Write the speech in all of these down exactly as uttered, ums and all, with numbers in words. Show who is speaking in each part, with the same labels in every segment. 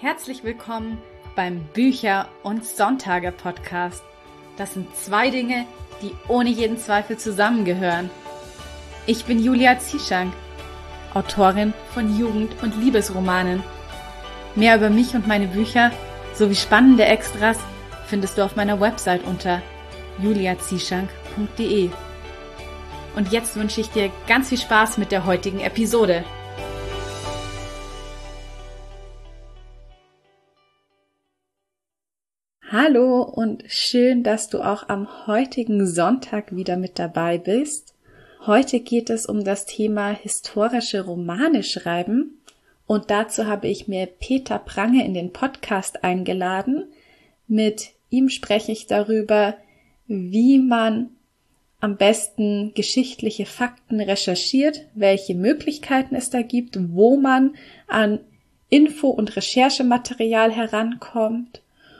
Speaker 1: Herzlich willkommen beim Bücher- und Sonntage-Podcast. Das sind zwei Dinge, die ohne jeden Zweifel zusammengehören. Ich bin Julia Zieschank, Autorin von Jugend- und Liebesromanen. Mehr über mich und meine Bücher sowie spannende Extras findest du auf meiner Website unter julia zieschank punkt de. Und jetzt wünsche ich dir ganz viel Spaß mit der heutigen Episode. Hallo und schön, dass du auch am heutigen Sonntag wieder mit dabei bist. Heute geht es um das Thema historische Romane schreiben und dazu habe ich mir Peter Prange in den Podcast eingeladen. Mit ihm spreche ich darüber, wie man am besten geschichtliche Fakten recherchiert, welche Möglichkeiten es da gibt, wo man an Info- und Recherchematerial herankommt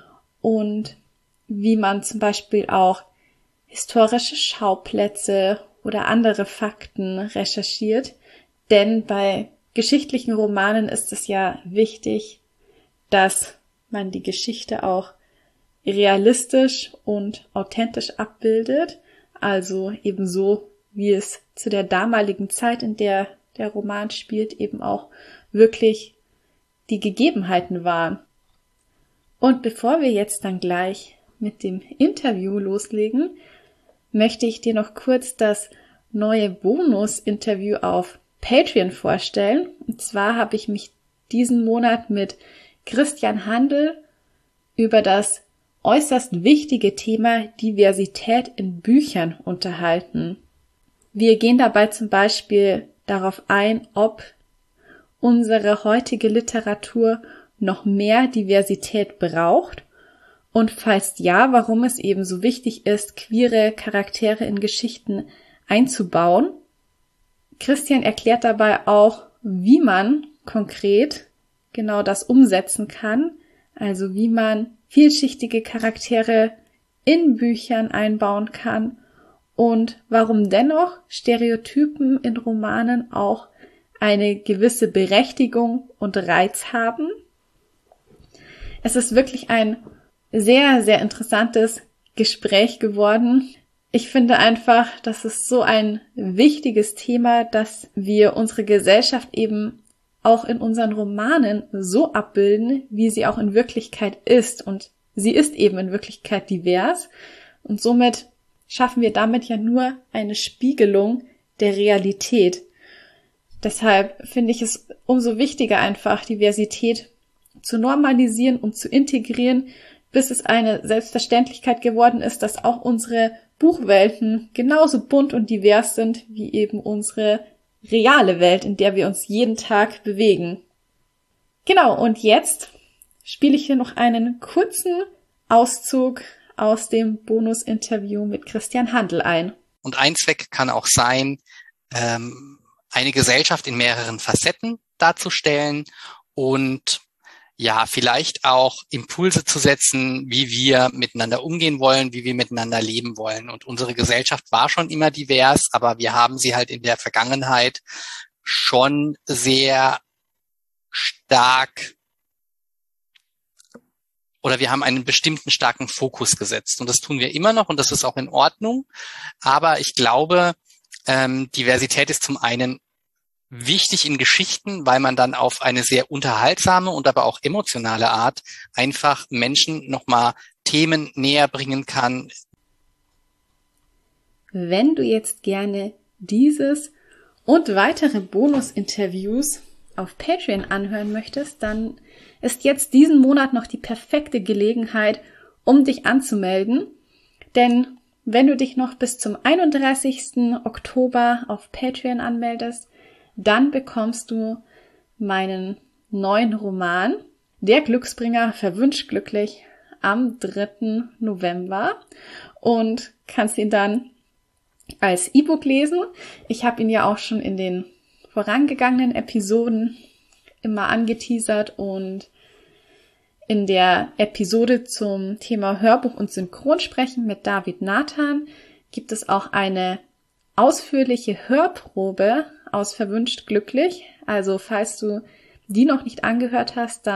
Speaker 1: und wie man zum Beispiel auch historische Schauplätze oder andere Fakten recherchiert. Denn bei geschichtlichen Romanen ist es ja wichtig, dass man die Geschichte auch realistisch und authentisch abbildet. Also ebenso, wie es zu der damaligen Zeit, in der der Roman spielt, eben auch wirklich die Gegebenheiten waren. Und bevor wir jetzt dann gleich mit dem Interview loslegen, möchte ich dir noch kurz das neue Bonus-Interview auf Patreon vorstellen. Und zwar habe ich mich diesen Monat mit Christian Handel über das äußerst wichtige Thema Diversität in Büchern unterhalten. Wir gehen dabei zum Beispiel darauf ein, ob unsere heutige Literatur noch mehr Diversität braucht und falls ja, warum es eben so wichtig ist, queere Charaktere in Geschichten einzubauen. Christian erklärt dabei auch, wie man konkret genau das umsetzen kann, also wie man vielschichtige Charaktere in Büchern einbauen kann und warum dennoch Stereotypen in Romanen auch eine gewisse Berechtigung und Reiz haben. Es ist wirklich ein sehr, sehr interessantes Gespräch geworden. Ich finde einfach, das ist so ein wichtiges Thema, dass wir unsere Gesellschaft eben auch in unseren Romanen so abbilden, wie sie auch in Wirklichkeit ist. Und sie ist eben in Wirklichkeit divers. Und somit schaffen wir damit ja nur eine Spiegelung der Realität. Deshalb finde ich es umso wichtiger, einfach Diversität zu normalisieren und zu integrieren, bis es eine Selbstverständlichkeit geworden ist, dass auch unsere Buchwelten genauso bunt und divers sind wie eben unsere reale Welt, in der wir uns jeden Tag bewegen. Genau, und jetzt spiele ich hier noch einen kurzen Auszug aus dem Bonus-Interview mit Christian Handel ein.
Speaker 2: Und ein Zweck kann auch sein, ähm, eine Gesellschaft in mehreren Facetten darzustellen und ja, vielleicht auch Impulse zu setzen, wie wir miteinander umgehen wollen, wie wir miteinander leben wollen. Und unsere Gesellschaft war schon immer divers, aber wir haben sie halt in der Vergangenheit schon sehr stark oder wir haben einen bestimmten starken Fokus gesetzt. Und das tun wir immer noch und das ist auch in Ordnung. Aber ich glaube, ähm, Diversität ist zum einen wichtig in Geschichten, weil man dann auf eine sehr unterhaltsame und aber auch emotionale Art einfach Menschen nochmal Themen näher bringen kann.
Speaker 1: Wenn du jetzt gerne dieses und weitere Bonus-Interviews auf Patreon anhören möchtest, dann ist jetzt diesen Monat noch die perfekte Gelegenheit, um dich anzumelden. Denn wenn du dich noch bis zum einunddreißigsten Oktober auf Patreon anmeldest, dann bekommst du meinen neuen Roman, Der Glücksbringer verwünscht glücklich, am dritten November und kannst ihn dann als E-Book lesen. Ich habe ihn ja auch schon in den vorangegangenen Episoden immer angeteasert und in der Episode zum Thema Hörbuch und Synchronsprechen mit David Nathan gibt es auch eine ausführliche Hörprobe aus Verwünscht glücklich. Also falls du die noch nicht angehört hast, dann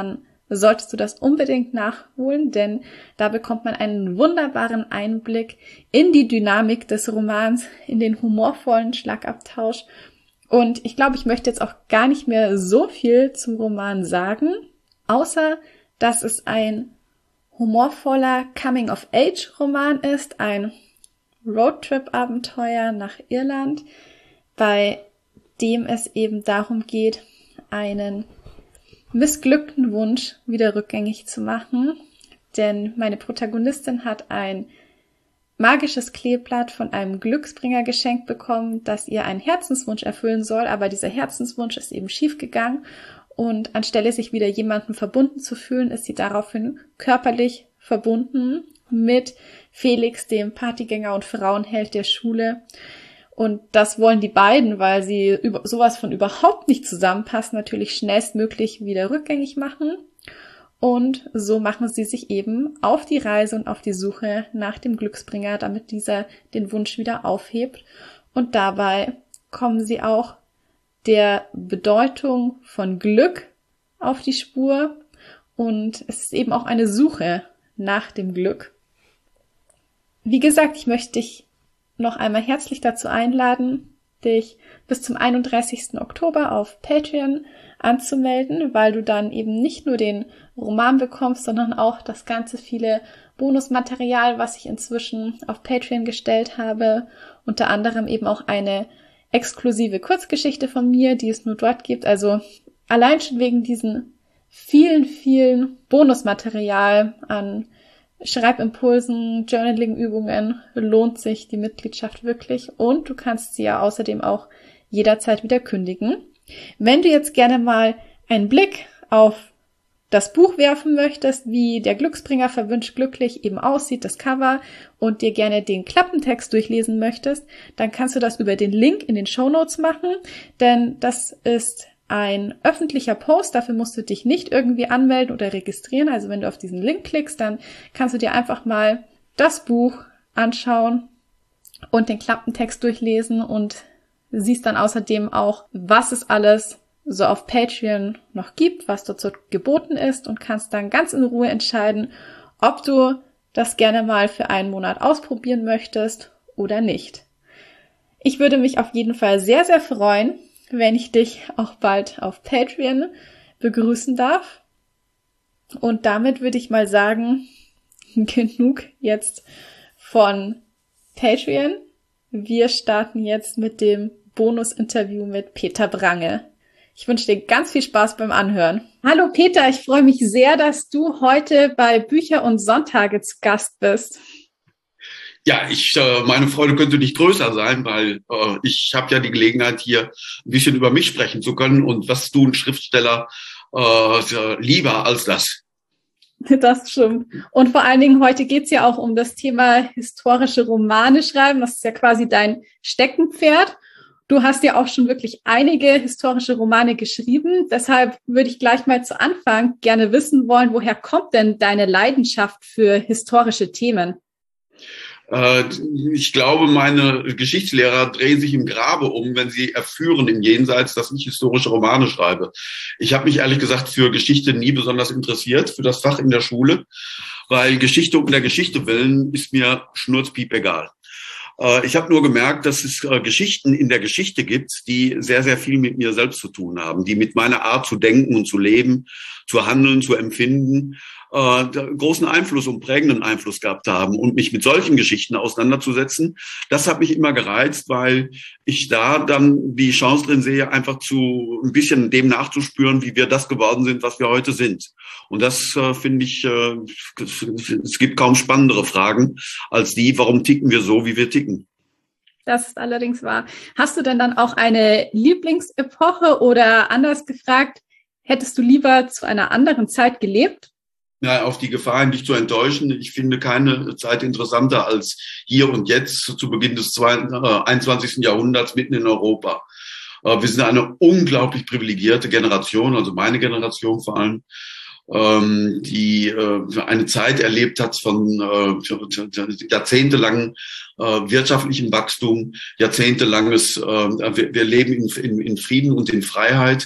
Speaker 1: solltest du das unbedingt nachholen, denn da bekommt man einen wunderbaren Einblick in die Dynamik des Romans, in den humorvollen Schlagabtausch. Und ich glaube, ich möchte jetzt auch gar nicht mehr so viel zum Roman sagen, außer dass es ein humorvoller Coming-of-Age-Roman ist, ein Roadtrip-Abenteuer nach Irland, bei dem es eben darum geht, einen missglückten Wunsch wieder rückgängig zu machen. Denn meine Protagonistin hat ein magisches Kleeblatt von einem Glücksbringer geschenkt bekommen, das ihr einen Herzenswunsch erfüllen soll, aber dieser Herzenswunsch ist eben schiefgegangen und anstelle sich wieder jemandem verbunden zu fühlen, ist sie daraufhin körperlich verbunden mit Felix, dem Partygänger und Frauenheld der Schule. Und das wollen die beiden, weil sie über, sowas von überhaupt nicht zusammenpassen, natürlich schnellstmöglich wieder rückgängig machen. Und so machen sie sich eben auf die Reise und auf die Suche nach dem Glücksbringer, damit dieser den Wunsch wieder aufhebt. Und dabei kommen sie auch der Bedeutung von Glück auf die Spur. Und es ist eben auch eine Suche nach dem Glück. Wie gesagt, ich möchte dich noch einmal herzlich dazu einladen, dich bis zum einunddreißigsten Oktober auf Patreon anzumelden, weil du dann eben nicht nur den Roman bekommst, sondern auch das ganze viele Bonusmaterial, was ich inzwischen auf Patreon gestellt habe, unter anderem eben auch eine exklusive Kurzgeschichte von mir, die es nur dort gibt. Also allein schon wegen diesen vielen, vielen Bonusmaterial an Schreibimpulsen, Journaling-Übungen lohnt sich die Mitgliedschaft wirklich und du kannst sie ja außerdem auch jederzeit wieder kündigen. Wenn du jetzt gerne mal einen Blick auf das Buch werfen möchtest, wie der Glücksbringer verwünscht glücklich eben aussieht, das Cover, und dir gerne den Klappentext durchlesen möchtest, dann kannst du das über den Link in den Shownotes machen, denn das ist ein öffentlicher Post, dafür musst du dich nicht irgendwie anmelden oder registrieren. Also wenn du auf diesen Link klickst, dann kannst du dir einfach mal das Buch anschauen und den Klappentext durchlesen und siehst dann außerdem auch, was es alles so auf Patreon noch gibt, was dort so geboten ist und kannst dann ganz in Ruhe entscheiden, ob du das gerne mal für einen Monat ausprobieren möchtest oder nicht. Ich würde mich auf jeden Fall sehr, sehr freuen, wenn ich dich auch bald auf Patreon begrüßen darf. Und damit würde ich mal sagen, genug jetzt von Patreon. Wir starten jetzt mit dem Bonus-Interview mit Peter Brange. Ich wünsche dir ganz viel Spaß beim Anhören. Hallo Peter, ich freue mich sehr, dass du heute bei Bücher und Sonntage zu Gast bist.
Speaker 3: Ja, ich, äh, meine Freude könnte nicht größer sein, weil äh, ich habe ja die Gelegenheit, hier ein bisschen über mich sprechen zu können. Und was tun Schriftsteller äh, lieber als das?
Speaker 1: Das stimmt. Und vor allen Dingen heute geht's ja auch um das Thema historische Romane schreiben. Das ist ja quasi dein Steckenpferd. Du hast ja auch schon wirklich einige historische Romane geschrieben. Deshalb würde ich gleich mal zu Anfang gerne wissen wollen, woher kommt denn deine Leidenschaft für historische Themen?
Speaker 3: Ich glaube, meine Geschichtslehrer drehen sich im Grabe um, wenn sie erführen im Jenseits, dass ich historische Romane schreibe. Ich habe mich ehrlich gesagt für Geschichte nie besonders interessiert, für das Fach in der Schule, weil Geschichte um der Geschichte willen ist mir schnurzpiep egal. Ich habe nur gemerkt, dass es Geschichten in der Geschichte gibt, die sehr, sehr viel mit mir selbst zu tun haben, die mit meiner Art zu denken und zu leben, zu handeln, zu empfinden, äh, großen Einfluss und prägenden Einfluss gehabt haben. Und mich mit solchen Geschichten auseinanderzusetzen, das hat mich immer gereizt, weil ich da dann die Chance drin sehe, einfach zu ein bisschen dem nachzuspüren, wie wir das geworden sind, was wir heute sind. Und das äh, finde ich, äh, es gibt kaum spannendere Fragen als die, warum ticken wir so, wie wir ticken.
Speaker 1: Das ist allerdings wahr. Hast du denn dann auch eine Lieblingsepoche oder anders gefragt, hättest du lieber zu einer anderen Zeit gelebt?
Speaker 3: Ja, auf die Gefahr, dich zu enttäuschen. Ich finde keine Zeit interessanter als hier und jetzt zu Beginn des einundzwanzigsten Jahrhunderts mitten in Europa. Wir sind eine unglaublich privilegierte Generation, also meine Generation vor allem, die eine Zeit erlebt hat von jahrzehntelangen wirtschaftlichem Wachstum, jahrzehntelanges, wir leben in, in, in Frieden und in Freiheit.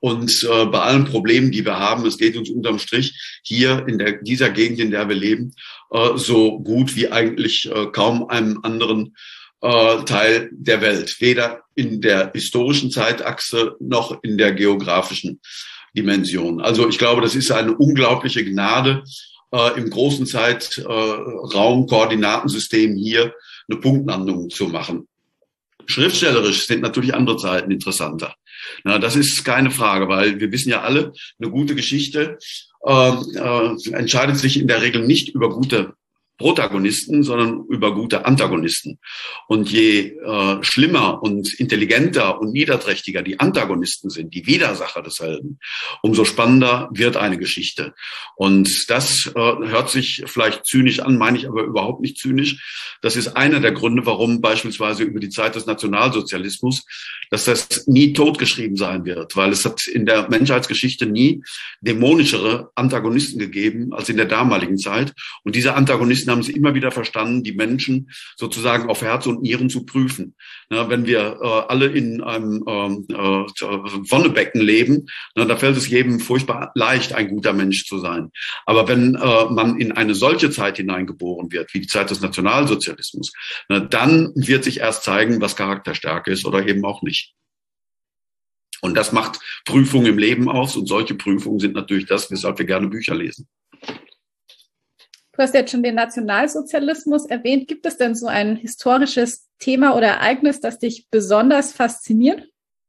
Speaker 3: Und äh, bei allen Problemen, die wir haben, es geht uns unterm Strich hier in der, dieser Gegend, in der wir leben, äh, so gut wie eigentlich äh, kaum einem anderen äh, Teil der Welt. Weder in der historischen Zeitachse noch in der geografischen Dimension. Also ich glaube, das ist eine unglaubliche Gnade, äh, im großen Zeitraum-Koordinatensystem hier eine Punktlandung zu machen. Schriftstellerisch sind natürlich andere Zeiten interessanter. Na, das ist keine Frage, weil wir wissen ja alle, eine gute Geschichte äh, äh, entscheidet sich in der Regel nicht über gute Protagonisten, sondern über gute Antagonisten. Und je äh, schlimmer und intelligenter und niederträchtiger die Antagonisten sind, die Widersacher des Helden, umso spannender wird eine Geschichte. Und das äh, hört sich vielleicht zynisch an, meine ich aber überhaupt nicht zynisch. Das ist einer der Gründe, warum beispielsweise über die Zeit des Nationalsozialismus, dass das nie totgeschrieben sein wird, weil es hat in der Menschheitsgeschichte nie dämonischere Antagonisten gegeben als in der damaligen Zeit. Und diese Antagonisten haben es immer wieder verstanden, die Menschen sozusagen auf Herz und Nieren zu prüfen. Na, wenn wir äh, alle in einem ähm, äh, Wonnebecken leben, na, da fällt es jedem furchtbar leicht, ein guter Mensch zu sein. Aber wenn äh, man in eine solche Zeit hineingeboren wird, wie die Zeit des Nationalsozialismus, na, dann wird sich erst zeigen, was Charakterstärke ist oder eben auch nicht. Und das macht Prüfungen im Leben aus. Und solche Prüfungen sind natürlich das, weshalb wir gerne Bücher lesen.
Speaker 1: Du hast jetzt schon den Nationalsozialismus erwähnt. Gibt es denn so ein historisches Thema oder Ereignis, das dich besonders fasziniert?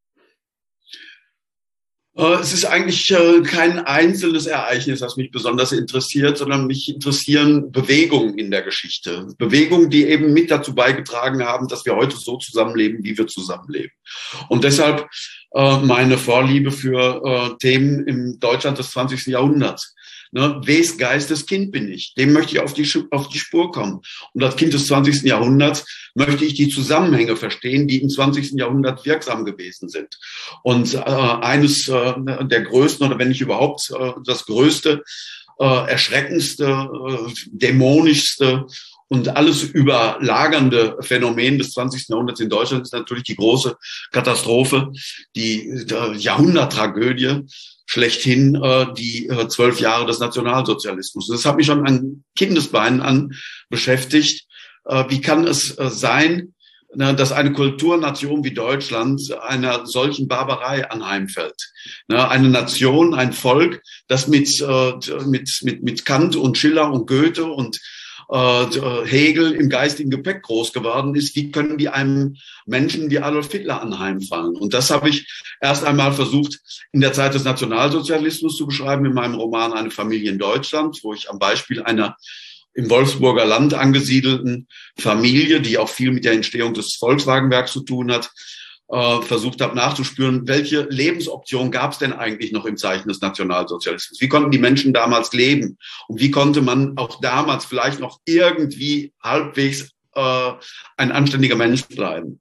Speaker 3: Es ist eigentlich kein einzelnes Ereignis, das mich besonders interessiert, sondern mich interessieren Bewegungen in der Geschichte. Bewegungen, die eben mit dazu beigetragen haben, dass wir heute so zusammenleben, wie wir zusammenleben. Und deshalb meine Vorliebe für Themen im Deutschland des zwanzigsten Jahrhunderts. Ne, wes Geistes Kind bin ich? Dem möchte ich auf die, auf die Spur kommen. Und als Kind des zwanzigsten Jahrhunderts möchte ich die Zusammenhänge verstehen, die im zwanzigsten Jahrhundert wirksam gewesen sind. Und äh, eines äh, der größten, oder wenn nicht überhaupt äh, das größte, äh, erschreckendste, äh, dämonischste und alles überlagernde Phänomen des zwanzigsten Jahrhunderts in Deutschland ist natürlich die große Katastrophe, die äh, Jahrhunderttragödie, schlechthin äh, die äh, zwölf Jahre des Nationalsozialismus. Das hat mich schon an Kindesbeinen an beschäftigt. Äh, wie kann es äh, sein, ne, dass eine Kulturnation wie Deutschland einer solchen Barbarei anheimfällt? Ne, eine Nation, ein Volk, das mit, äh, mit, mit, mit Kant und Schiller und Goethe und Hegel im geistigen Gepäck groß geworden ist, wie können die einem Menschen wie Adolf Hitler anheimfallen? Und das habe ich erst einmal versucht, in der Zeit des Nationalsozialismus zu beschreiben, in meinem Roman Eine Familie in Deutschland, wo ich am Beispiel einer im Wolfsburger Land angesiedelten Familie, die auch viel mit der Entstehung des Volkswagenwerks zu tun hat, äh, versucht habe nachzuspüren, welche Lebensoption gab es denn eigentlich noch im Zeichen des Nationalsozialismus? Wie konnten die Menschen damals leben? Und wie konnte man auch damals vielleicht noch irgendwie halbwegs äh, ein anständiger Mensch bleiben?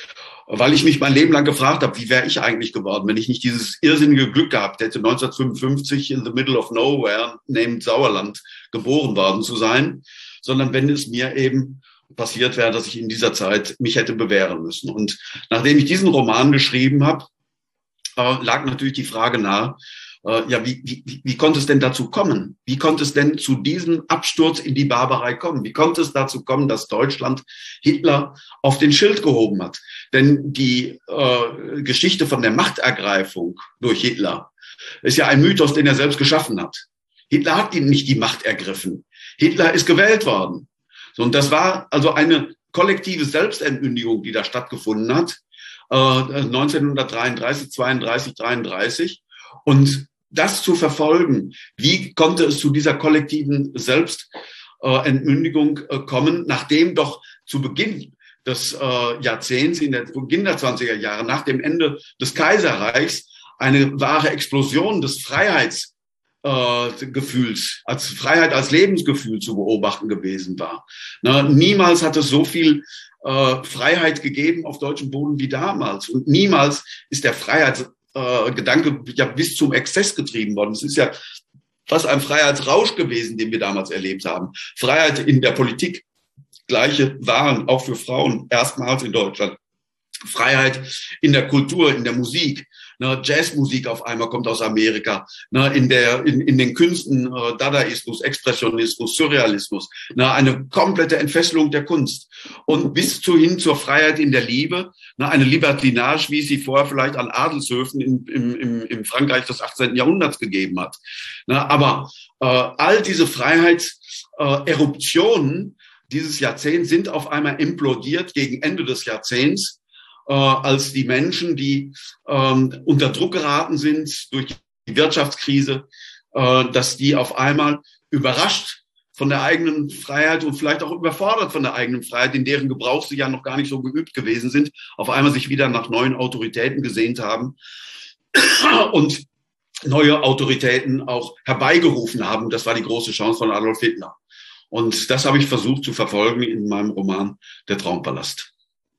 Speaker 3: Weil ich mich mein Leben lang gefragt habe, wie wäre ich eigentlich geworden, wenn ich nicht dieses irrsinnige Glück gehabt hätte, neunzehnhundertfünfundfünfzig in the middle of nowhere, named Sauerland, geboren worden zu sein, sondern wenn es mir eben passiert wäre, dass ich in dieser Zeit mich hätte bewähren müssen. Und nachdem ich diesen Roman geschrieben habe, äh, lag natürlich die Frage nahe, äh, ja, wie, wie, wie konnte es denn dazu kommen? Wie konnte es denn zu diesem Absturz in die Barbarei kommen? Wie konnte es dazu kommen, dass Deutschland Hitler auf den Schild gehoben hat? Denn die äh, Geschichte von der Machtergreifung durch Hitler ist ja ein Mythos, den er selbst geschaffen hat. Hitler hat ihn nicht die Macht ergriffen. Hitler ist gewählt worden. Und das war also eine kollektive Selbstentmündigung, die da stattgefunden hat, äh, neunzehnhundertdreiunddreißig, zweiunddreißig, dreiunddreißig. Und das zu verfolgen, wie konnte es zu dieser kollektiven Selbstentmündigung äh, kommen, nachdem doch zu Beginn des äh, Jahrzehnts, in der Beginn der zwanziger Jahre, nach dem Ende des Kaiserreichs, eine wahre Explosion des Freiheits Äh, Gefühls, als Freiheit, als Lebensgefühl zu beobachten gewesen war. Na, niemals hat es so viel äh, Freiheit gegeben auf deutschem Boden wie damals. Und niemals ist der Freiheitsgedanke äh, ja bis zum Exzess getrieben worden. Es ist ja fast ein Freiheitsrausch gewesen, den wir damals erlebt haben. Freiheit in der Politik, gleiche Waren, auch für Frauen, erstmals in Deutschland. Freiheit in der Kultur, in der Musik. Ne, Jazzmusik auf einmal kommt aus Amerika. Ne, in der, in, in den Künsten äh, Dadaismus, Expressionismus, Surrealismus. Ne, eine komplette Entfesselung der Kunst. Und bis zu hin zur Freiheit in der Liebe. Ne, eine Libertinage, wie es sie vorher vielleicht an Adelshöfen in, im, im, im Frankreich des achtzehnten. Jahrhunderts gegeben hat. Ne, aber äh, all diese Freiheitseruptionen dieses Jahrzehnts sind auf einmal implodiert gegen Ende des Jahrzehnts, äh, als die Menschen, die ähm, unter Druck geraten sind durch die Wirtschaftskrise, äh, dass die auf einmal überrascht von der eigenen Freiheit und vielleicht auch überfordert von der eigenen Freiheit, in deren Gebrauch sie ja noch gar nicht so geübt gewesen sind, auf einmal sich wieder nach neuen Autoritäten gesehnt haben und neue Autoritäten auch herbeigerufen haben. Das war die große Chance von Adolf Hitler. Und das habe ich versucht zu verfolgen in meinem Roman Der Traumpalast.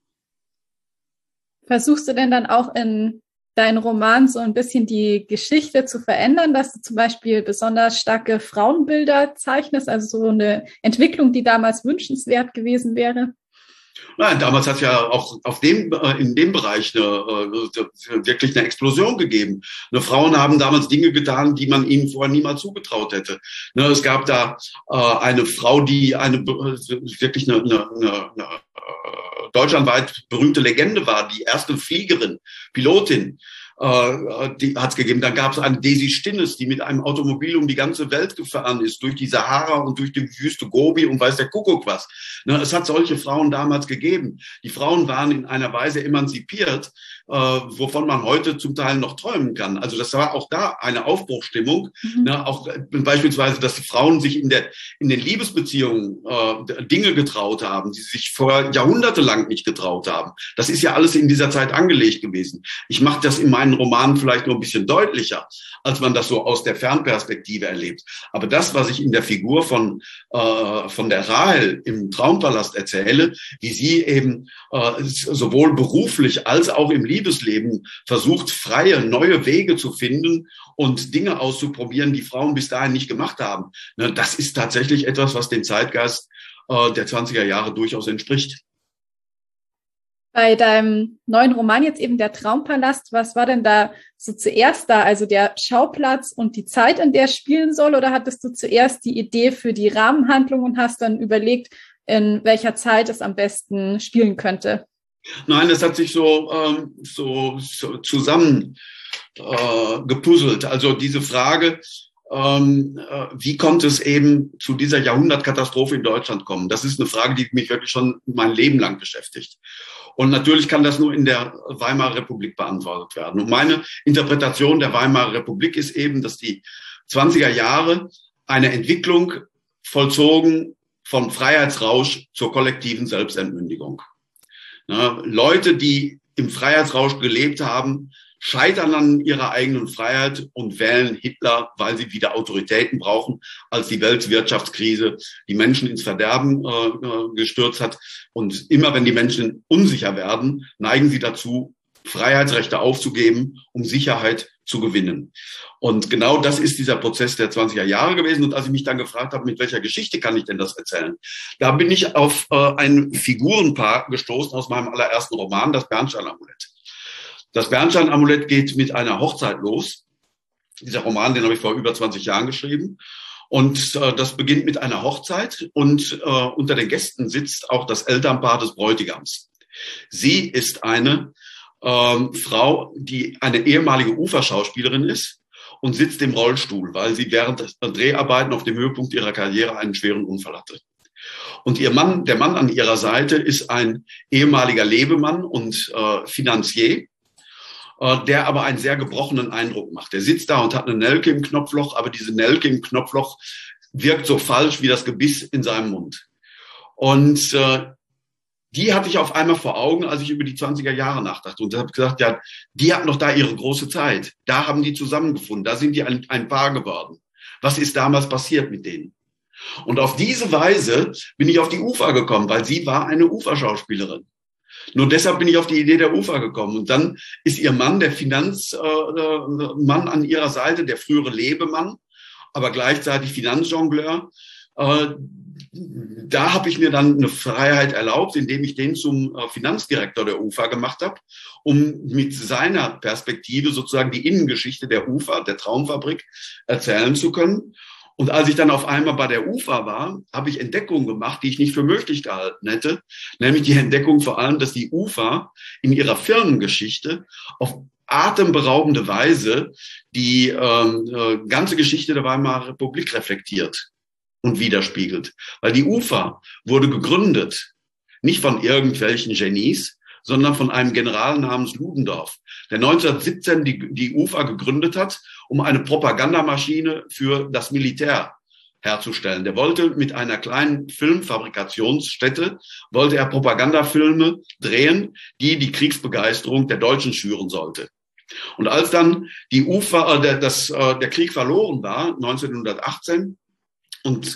Speaker 1: Versuchst du denn dann auch in deinen Roman so ein bisschen die Geschichte zu verändern, dass du zum Beispiel besonders starke Frauenbilder zeichnest, also so eine Entwicklung, die damals wünschenswert gewesen wäre?
Speaker 3: Nein, damals hat es ja auch auf dem, in dem Bereich eine, wirklich eine Explosion gegeben. Ne, Frauen haben damals Dinge getan, die man ihnen vorher niemals zugetraut hätte. Ne, es gab da äh, eine Frau, die eine wirklich eine, eine, eine, eine deutschlandweit berühmte Legende war, die erste Fliegerin, Pilotin. Die hat es gegeben. Dann gab es eine Daisy Stinnes, die mit einem Automobil um die ganze Welt gefahren ist, durch die Sahara und durch die Wüste Gobi und weiß der Kuckuck was. Es hat solche Frauen damals gegeben. Die Frauen waren in einer Weise emanzipiert, wovon man heute zum Teil noch träumen kann. Also das war auch da eine Aufbruchsstimmung. Mhm. Auch beispielsweise, dass die Frauen sich in der in den Liebesbeziehungen Dinge getraut haben, die sich vor jahrhundertelang nicht getraut haben. Das ist ja alles in dieser Zeit angelegt gewesen. Ich mache das in meinen Romanen vielleicht nur ein bisschen deutlicher, als man das so aus der Fernperspektive erlebt. Aber das, was ich in der Figur von äh, von der Rahel im Traumpalast erzähle, wie sie eben äh, sowohl beruflich als auch im Liebesleben versucht, freie, neue Wege zu finden und Dinge auszuprobieren, die Frauen bis dahin nicht gemacht haben. Ne, das ist tatsächlich etwas, was dem Zeitgeist äh, der zwanziger Jahre durchaus entspricht.
Speaker 1: Bei deinem neuen Roman jetzt eben der Traumpalast, was war denn da so zuerst da? Also der Schauplatz und die Zeit, in der es spielen soll? Oder hattest du zuerst die Idee für die Rahmenhandlung und hast dann überlegt, in welcher Zeit es am besten spielen könnte?
Speaker 3: Nein, das hat sich so, ähm, so, so zusammen äh, gepuzzelt. Also diese Frage, ähm, äh, wie konnte es eben zu dieser Jahrhundertkatastrophe in Deutschland kommen? Das ist eine Frage, die mich wirklich schon mein Leben lang beschäftigt. Und natürlich kann das nur in der Weimarer Republik beantwortet werden. Und meine Interpretation der Weimarer Republik ist eben, dass die zwanziger Jahre eine Entwicklung vollzogen vom Freiheitsrausch zur kollektiven Selbstentmündigung. Ne, Leute, die im Freiheitsrausch gelebt haben, scheitern an ihrer eigenen Freiheit und wählen Hitler, weil sie wieder Autoritäten brauchen, als die Weltwirtschaftskrise die Menschen ins Verderben äh, gestürzt hat. Und immer wenn die Menschen unsicher werden, neigen sie dazu, Freiheitsrechte aufzugeben, um Sicherheit zu gewinnen. Und genau das ist dieser Prozess der zwanziger Jahre gewesen. Und als ich mich dann gefragt habe, mit welcher Geschichte kann ich denn das erzählen, da bin ich auf äh, ein Figurenpaar gestoßen aus meinem allerersten Roman, das Bernstein-Amulett. Das Bernstein-Amulett geht mit einer Hochzeit los. Dieser Roman, den habe ich vor über zwanzig Jahren geschrieben. Und äh, das beginnt mit einer Hochzeit. Und äh, unter den Gästen sitzt auch das Elternpaar des Bräutigams. Sie ist eine ähm, Frau, die eine ehemalige Uferschauspielerin ist und sitzt im Rollstuhl, weil sie während der Dreharbeiten auf dem Höhepunkt ihrer Karriere einen schweren Unfall hatte. Und ihr Mann, der Mann an ihrer Seite, ist ein ehemaliger Lebemann und äh, Finanzier, der aber einen sehr gebrochenen Eindruck macht. Der sitzt da und hat eine Nelke im Knopfloch, aber diese Nelke im Knopfloch wirkt so falsch wie das Gebiss in seinem Mund. Und äh, die hatte ich auf einmal vor Augen, als ich über die zwanziger Jahre nachdachte. Und habe gesagt, ja, die hatten noch da ihre große Zeit. Da haben die zusammengefunden, da sind die ein, ein Paar geworden. Was ist damals passiert mit denen? Und auf diese Weise bin ich auf die Ufer gekommen, weil sie war eine Uferschauspielerin. Nur deshalb bin ich auf die Idee der Ufer gekommen. Und dann ist ihr Mann, der Finanzmann äh, an ihrer Seite, der frühere Lebemann, aber gleichzeitig Finanzjongleur. Äh, da habe ich mir dann eine Freiheit erlaubt, indem ich den zum äh, Finanzdirektor der U F A gemacht habe, um mit seiner Perspektive sozusagen die Innengeschichte der U F A, der Traumfabrik, erzählen zu können. Und als ich dann auf einmal bei der U F A war, habe ich Entdeckungen gemacht, die ich nicht für möglich gehalten hätte. Nämlich die Entdeckung vor allem, dass die U F A in ihrer Firmengeschichte auf atemberaubende Weise die äh, ganze Geschichte der Weimarer Republik reflektiert und widerspiegelt. Weil die U F A wurde gegründet, nicht von irgendwelchen Genies, sondern von einem General namens Ludendorff, der neunzehnhundertsiebzehn die, die U F A gegründet hat, um eine Propagandamaschine für das Militär herzustellen. Der wollte mit einer kleinen Filmfabrikationsstätte, wollte er Propagandafilme drehen, die die Kriegsbegeisterung der Deutschen schüren sollte. Und als dann die U F A, äh, der, das, äh, der Krieg verloren war, neunzehnhundertachtzehn, und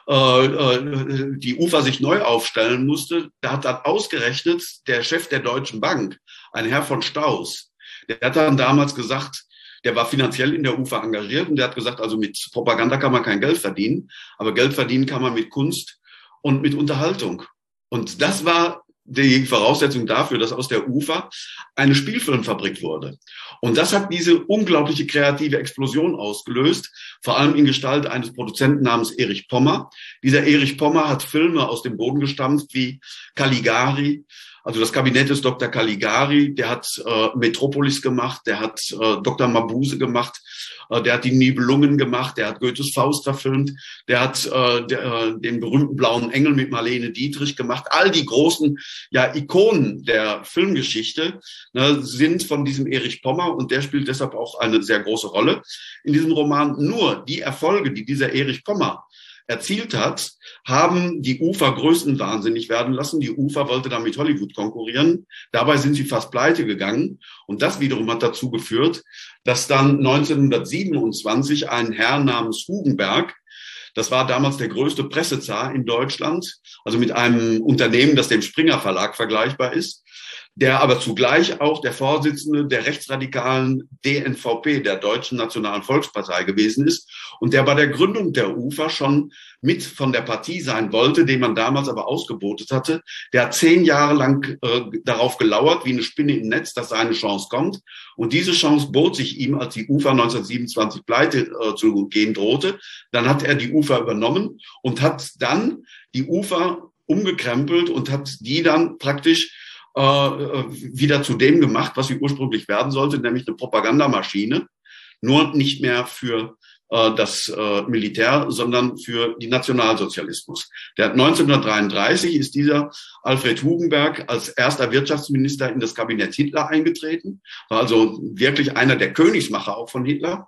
Speaker 3: äh, die U F A sich neu aufstellen musste, da hat dann ausgerechnet der Chef der Deutschen Bank, ein Herr von Staus, der hat dann damals gesagt, der war finanziell in der U F A engagiert und der hat gesagt, also mit Propaganda kann man kein Geld verdienen, aber Geld verdienen kann man mit Kunst und mit Unterhaltung. Und das war die Voraussetzung dafür, dass aus der U F A eine Spielfilmfabrik wurde. Und das hat diese unglaubliche kreative Explosion ausgelöst, vor allem in Gestalt eines Produzenten namens Erich Pommer. Dieser Erich Pommer hat Filme aus dem Boden gestampft wie Caligari, also das Kabinett des Doktor Caligari, der hat äh, Metropolis gemacht, der hat äh, Doktor Mabuse gemacht, äh, der hat die Nibelungen gemacht, der hat Goethes Faust verfilmt, der hat äh, der, äh, den berühmten Blauen Engel mit Marlene Dietrich gemacht. All die großen ja, Ikonen der Filmgeschichte ne, sind von diesem Erich Pommer und der spielt deshalb auch eine sehr große Rolle in diesem Roman. Nur die Erfolge, die dieser Erich Pommer erzielt hat, haben die U F A größenwahnsinnig werden lassen. Die U F A wollte dann mit Hollywood konkurrieren. Dabei sind sie fast pleite gegangen. Und das wiederum hat dazu geführt, dass dann neunzehnhundertsiebenundzwanzig ein Herr namens Hugenberg, das war damals der größte Pressezar in Deutschland, also mit einem Unternehmen, das dem Springer Verlag vergleichbar ist, der aber zugleich auch der Vorsitzende der rechtsradikalen D N V P, der Deutschen Nationalen Volkspartei gewesen ist und der bei der Gründung der U F A schon mit von der Partie sein wollte, den man damals aber ausgebotet hatte. Der hat zehn Jahre lang äh, darauf gelauert, wie eine Spinne im Netz, dass seine Chance kommt. Und diese Chance bot sich ihm, als die U F A neunzehnhundertsiebenundzwanzig pleite äh, zu gehen drohte. Dann hat er die U F A übernommen und hat dann die U F A umgekrempelt und hat die dann praktisch äh, wieder zu dem gemacht, was sie ursprünglich werden sollte, nämlich eine Propagandamaschine, nur nicht mehr für äh, das äh, Militär, sondern für die Nationalsozialismus. Der neunzehnhundertdreiunddreißig ist dieser Alfred Hugenberg als erster Wirtschaftsminister in das Kabinett Hitler eingetreten, war also wirklich einer der Königsmacher auch von Hitler.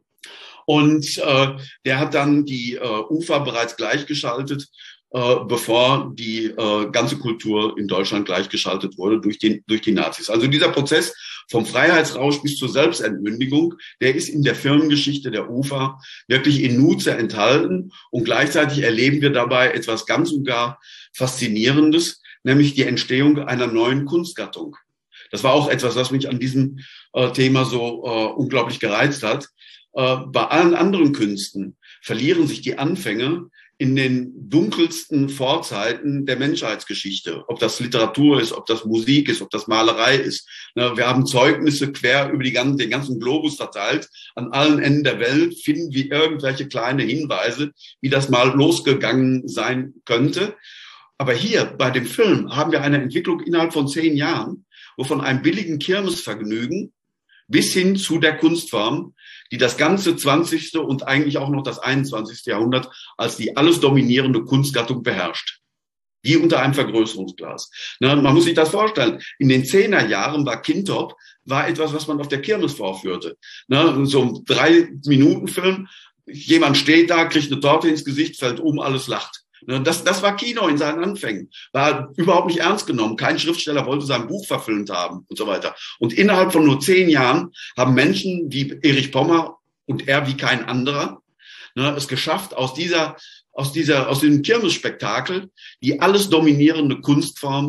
Speaker 3: Und äh, der hat dann die äh, U F A bereits gleichgeschaltet, äh, bevor die äh, ganze Kultur in Deutschland gleichgeschaltet wurde durch, den, durch die Nazis. Also dieser Prozess vom Freiheitsrausch bis zur Selbstentmündigung, der ist in der Firmengeschichte der U F A wirklich in Nutze enthalten. Und gleichzeitig erleben wir dabei etwas ganz und gar Faszinierendes, nämlich die Entstehung einer neuen Kunstgattung. Das war auch etwas, was mich an diesem äh, Thema so äh, unglaublich gereizt hat. Äh, bei allen anderen Künsten verlieren sich die Anfänge in den dunkelsten Vorzeiten der Menschheitsgeschichte. Ob das Literatur ist, ob das Musik ist, ob das Malerei ist. Wir haben Zeugnisse quer über die ganzen, den ganzen Globus verteilt. An allen Enden der Welt finden wir irgendwelche kleine Hinweise, wie das mal losgegangen sein könnte. Aber hier bei dem Film haben wir eine Entwicklung innerhalb von zehn Jahren, wo von einem billigen Kirmesvergnügen bis hin zu der Kunstform, die das ganze zwanzigste und eigentlich auch noch das einundzwanzigste Jahrhundert als die alles dominierende Kunstgattung beherrscht. Wie unter einem Vergrößerungsglas. Na, man muss sich das vorstellen. In den Zehnerjahren war Kintop war etwas, was man auf der Kirmes vorführte. Na, so ein Drei-Minuten-Film. Jemand steht da, kriegt eine Torte ins Gesicht, fällt um, alles lacht. Das, das war Kino in seinen Anfängen. War überhaupt nicht ernst genommen. Kein Schriftsteller wollte sein Buch verfilmt haben und so weiter. Und innerhalb von nur zehn Jahren haben Menschen wie Erich Pommer und er wie kein anderer ne, es geschafft, aus dieser, aus dieser, aus diesem Kirmesspektakel die alles dominierende Kunstform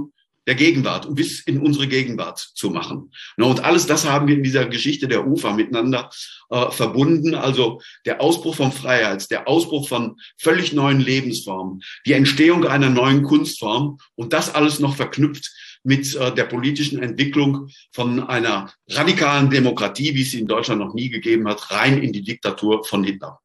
Speaker 3: der Gegenwart und bis in unsere Gegenwart zu machen. Und alles das haben wir in dieser Geschichte der Ufer miteinander äh, verbunden. Also der Ausbruch von Freiheit, der Ausbruch von völlig neuen Lebensformen, die Entstehung einer neuen Kunstform und das alles noch verknüpft mit äh, der politischen Entwicklung von einer radikalen Demokratie, wie es sie in Deutschland noch nie gegeben hat, rein in die Diktatur von Hitler.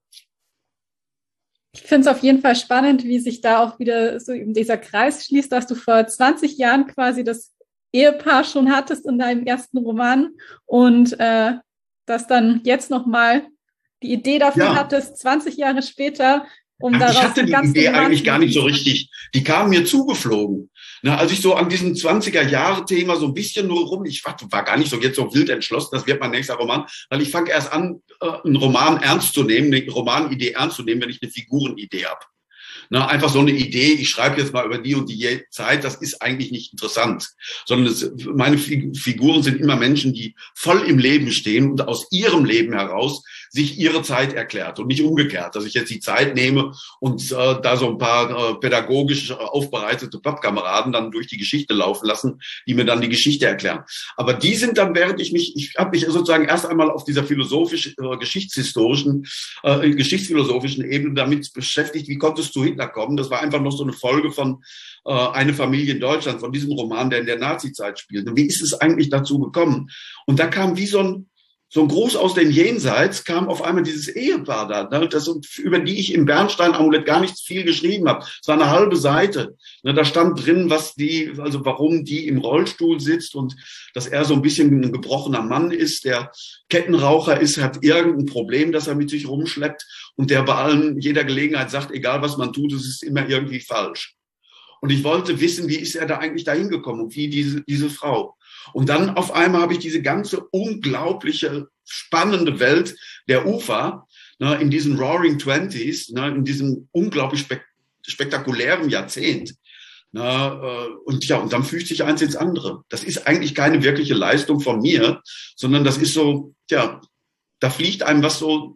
Speaker 1: Ich finde es auf jeden Fall spannend, wie sich da auch wieder so eben dieser Kreis schließt, dass du vor zwanzig Jahren quasi das Ehepaar schon hattest in deinem ersten Roman und äh, dass dann jetzt nochmal die Idee dafür ja. hattest, zwanzig Jahre später, um
Speaker 3: Ach,
Speaker 1: daraus
Speaker 3: ich hatte die Idee
Speaker 1: Roman
Speaker 3: eigentlich gar nicht so richtig. Die kam mir zugeflogen. Na, als ich so an diesem zwanziger-Jahre-Thema so ein bisschen nur rum, ich war, war gar nicht so jetzt so wild entschlossen, das wird mein nächster Roman, weil ich fange erst an, einen Roman ernst zu nehmen, eine Romanidee ernst zu nehmen, wenn ich eine Figurenidee habe. Na, einfach so eine Idee, ich schreibe jetzt mal über die und die Zeit, das ist eigentlich nicht interessant, sondern es, meine Figuren sind immer Menschen, die voll im Leben stehen und aus ihrem Leben heraus sich ihre Zeit erklärt und nicht umgekehrt, dass ich jetzt die Zeit nehme und äh, da so ein paar äh, pädagogisch aufbereitete Pappkameraden dann durch die Geschichte laufen lassen, die mir dann die Geschichte erklären. Aber die sind dann, während ich mich, ich habe mich sozusagen erst einmal auf dieser philosophisch äh, geschichtshistorischen, äh, geschichtsphilosophischen Ebene damit beschäftigt, wie konntest du Hitler kommen? Das war einfach noch so eine Folge von äh, Eine Familie in Deutschland, von diesem Roman, der in der Nazizeit spielt. Und wie ist es eigentlich dazu gekommen? Und da kam wie so ein So ein Gruß aus dem Jenseits, kam auf einmal dieses Ehepaar da, ne, das, über die ich im Bernstein-Amulett gar nicht viel geschrieben habe. Es war eine halbe Seite. Ne, da stand drin, was die, also warum die im Rollstuhl sitzt und dass er so ein bisschen ein gebrochener Mann ist, der Kettenraucher ist, hat irgendein Problem, das er mit sich rumschleppt und der bei allen, jeder Gelegenheit sagt, egal was man tut, es ist immer irgendwie falsch. Und ich wollte wissen, wie ist er da eigentlich dahin gekommen und wie diese, diese Frau. Und dann auf einmal habe ich diese ganze unglaubliche, spannende Welt der Ufer, ne, in diesen Roaring Twenties, ne, in diesem unglaublich spek spektakulären Jahrzehnt. Ne, äh, und ja, und dann fügt sich eins ins andere. Das ist eigentlich keine wirkliche Leistung von mir, sondern das ist so, ja, da fliegt einem was so,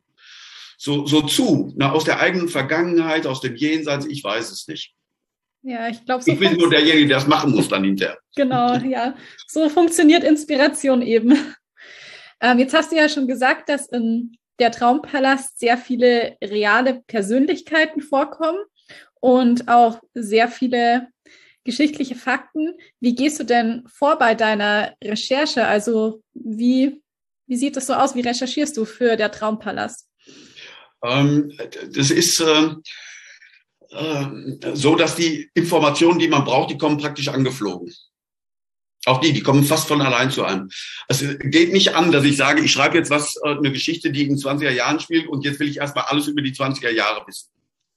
Speaker 3: so, so zu, ne, aus der eigenen Vergangenheit, aus dem Jenseits, ich weiß es nicht.
Speaker 1: Ja, ich glaube, so
Speaker 3: ich bin nur derjenige, der das machen muss dann hinterher.
Speaker 1: Genau, ja. So funktioniert Inspiration eben. Ähm, jetzt hast du ja schon gesagt, dass in der Traumpalast sehr viele reale Persönlichkeiten vorkommen und auch sehr viele geschichtliche Fakten. Wie gehst du denn vor bei deiner Recherche? Also wie, wie sieht das so aus? Wie recherchierst du für der Traumpalast?
Speaker 3: Ähm, das ist... Äh so, dass die Informationen, die man braucht, die kommen praktisch angeflogen. Auch die, die kommen fast von allein zu einem. Es geht nicht an, dass ich sage, ich schreibe jetzt was, eine Geschichte, die in zwanziger Jahren spielt und jetzt will ich erstmal alles über die zwanziger Jahre wissen.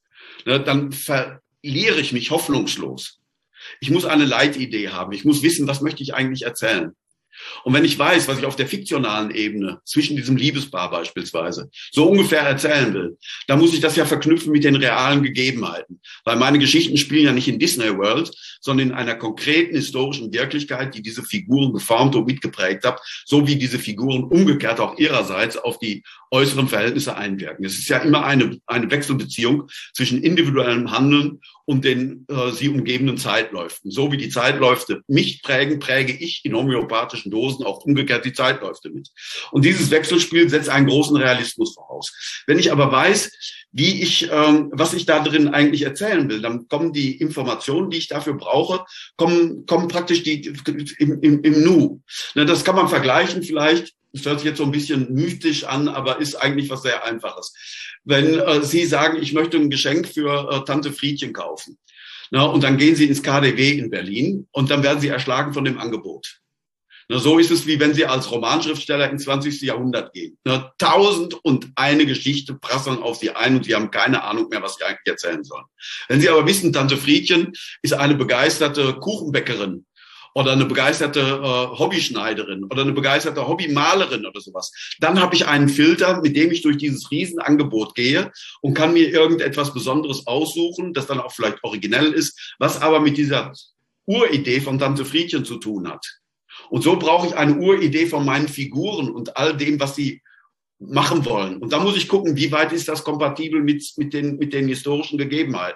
Speaker 3: Dann verliere ich mich hoffnungslos. Ich muss eine Leitidee haben. Ich muss wissen, was möchte ich eigentlich erzählen. Und wenn ich weiß, was ich auf der fiktionalen Ebene zwischen diesem Liebespaar beispielsweise so ungefähr erzählen will, dann muss ich das ja verknüpfen mit den realen Gegebenheiten. Weil meine Geschichten spielen ja nicht in Disney World, sondern in einer konkreten historischen Wirklichkeit, die diese Figuren geformt und mitgeprägt hat, so wie diese Figuren umgekehrt auch ihrerseits auf die äußeren Verhältnisse einwirken. Es ist ja immer eine, eine Wechselbeziehung zwischen individuellem Handeln und den äh, sie umgebenden Zeitläuften. So wie die Zeitläufte mich prägen, präge ich in homöopathischen Dosen auch umgekehrt die Zeitläufte mit. Und dieses Wechselspiel setzt einen großen Realismus voraus. Wenn ich aber weiß, wie ich, ähm, was ich da drin eigentlich erzählen will, dann kommen die Informationen, die ich dafür brauche, kommen, kommen praktisch die im, im, im Nu. Na, das kann man vergleichen vielleicht. Das hört sich jetzt so ein bisschen mythisch an, aber ist eigentlich was sehr Einfaches. Wenn äh, Sie sagen, ich möchte ein Geschenk für äh, Tante Friedchen kaufen, na, und dann gehen Sie ins K D W in Berlin und dann werden Sie erschlagen von dem Angebot. Na, so ist es, wie wenn Sie als Romanschriftsteller ins zwanzigste Jahrhundert gehen. Na, tausend und eine Geschichte prasseln auf Sie ein und Sie haben keine Ahnung mehr, was Sie eigentlich erzählen sollen. Wenn Sie aber wissen, Tante Friedchen ist eine begeisterte Kuchenbäckerin oder eine begeisterte äh, Hobbyschneiderin oder eine begeisterte Hobbymalerin oder sowas, dann habe ich einen Filter, mit dem ich durch dieses Riesenangebot gehe und kann mir irgendetwas Besonderes aussuchen, das dann auch vielleicht originell ist, was aber mit dieser Uridee von Tante Friedchen zu tun hat. Und so brauche ich eine Uridee von meinen Figuren und all dem, was sie machen wollen. Und da muss ich gucken, wie weit ist das kompatibel mit, mit, den, mit den historischen Gegebenheiten.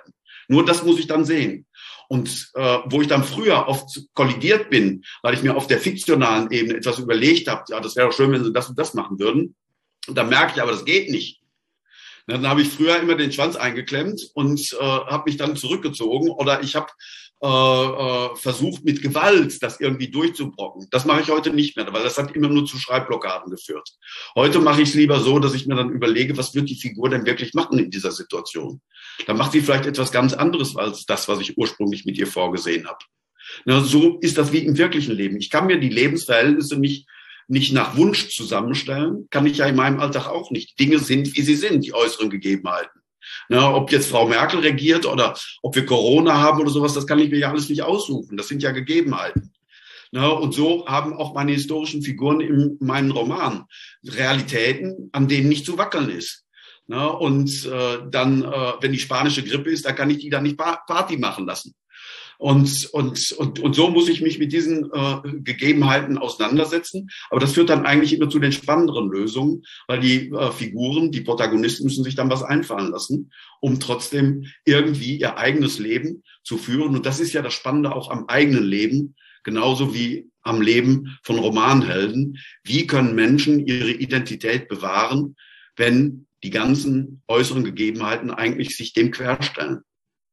Speaker 3: Nur das muss ich dann sehen. Und äh, wo ich dann früher oft kollidiert bin, weil ich mir auf der fiktionalen Ebene etwas überlegt habe, ja, das wäre doch schön, wenn sie das und das machen würden. Und dann merke ich aber, das geht nicht. Dann habe ich früher immer den Schwanz eingeklemmt und äh, habe mich dann zurückgezogen oder ich habe äh, äh, versucht, mit Gewalt das irgendwie durchzubrocken. Das mache ich heute nicht mehr, weil das hat immer nur zu Schreibblockaden geführt. Heute mache ich es lieber so, dass ich mir dann überlege, was wird die Figur denn wirklich machen in dieser Situation. Dann macht sie vielleicht etwas ganz anderes als das, was ich ursprünglich mit ihr vorgesehen habe. Na, so ist das wie im wirklichen Leben. Ich kann mir die Lebensverhältnisse nicht nicht nach Wunsch zusammenstellen, kann ich ja in meinem Alltag auch nicht. Dinge sind, wie sie sind, die äußeren Gegebenheiten. Na, ob jetzt Frau Merkel regiert oder ob wir Corona haben oder sowas, das kann ich mir ja alles nicht aussuchen. Das sind ja Gegebenheiten. Na, und so haben auch meine historischen Figuren in meinen Romanen Realitäten, an denen nicht zu wackeln ist. Na, und äh, dann, äh, wenn die spanische Grippe ist, dann kann ich die dann nicht Party machen lassen. Und, und, und, und so muss ich mich mit diesen äh, Gegebenheiten auseinandersetzen. Aber das führt dann eigentlich immer zu den spannenderen Lösungen, weil die äh, Figuren, die Protagonisten müssen sich dann was einfallen lassen, um trotzdem irgendwie ihr eigenes Leben zu führen. Und das ist ja das Spannende auch am eigenen Leben, genauso wie am Leben von Romanhelden. Wie können Menschen ihre Identität bewahren, wenn die ganzen äußeren Gegebenheiten eigentlich sich dem querstellen?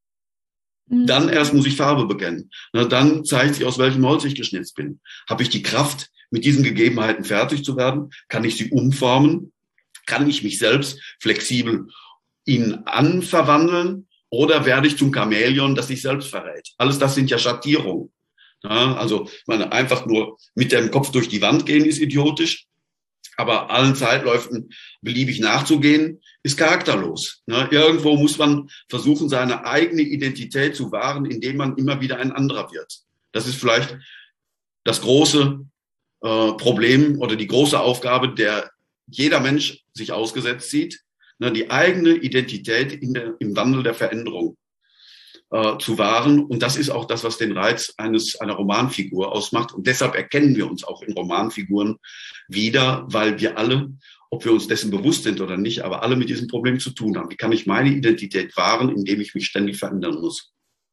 Speaker 3: Dann erst muss ich Farbe bekennen. Dann zeigt sich, aus welchem Holz ich geschnitzt bin. Habe ich die Kraft, mit diesen Gegebenheiten fertig zu werden? Kann ich sie umformen? Kann ich mich selbst flexibel ihnen anverwandeln? Oder werde ich zum Chamäleon, das sich selbst verrät? Alles das sind ja Schattierungen. Ja, also ich meine, einfach nur mit dem Kopf durch die Wand gehen ist idiotisch. Aber allen Zeitläufen beliebig nachzugehen, ist charakterlos. Ne? Irgendwo muss man versuchen, seine eigene Identität zu wahren, indem man immer wieder ein anderer wird. Das ist vielleicht das große äh, Problem oder die große Aufgabe, der jeder Mensch sich ausgesetzt sieht, ne? Die eigene Identität in der, im Wandel der Veränderung äh, zu wahren. Und das ist auch das, was den Reiz eines einer Romanfigur ausmacht. Und deshalb erkennen wir uns auch in Romanfiguren wieder, weil wir alle, ob wir uns dessen bewusst sind oder nicht, aber alle mit diesem Problem zu tun haben. Wie kann ich meine Identität wahren, indem ich mich ständig verändern muss?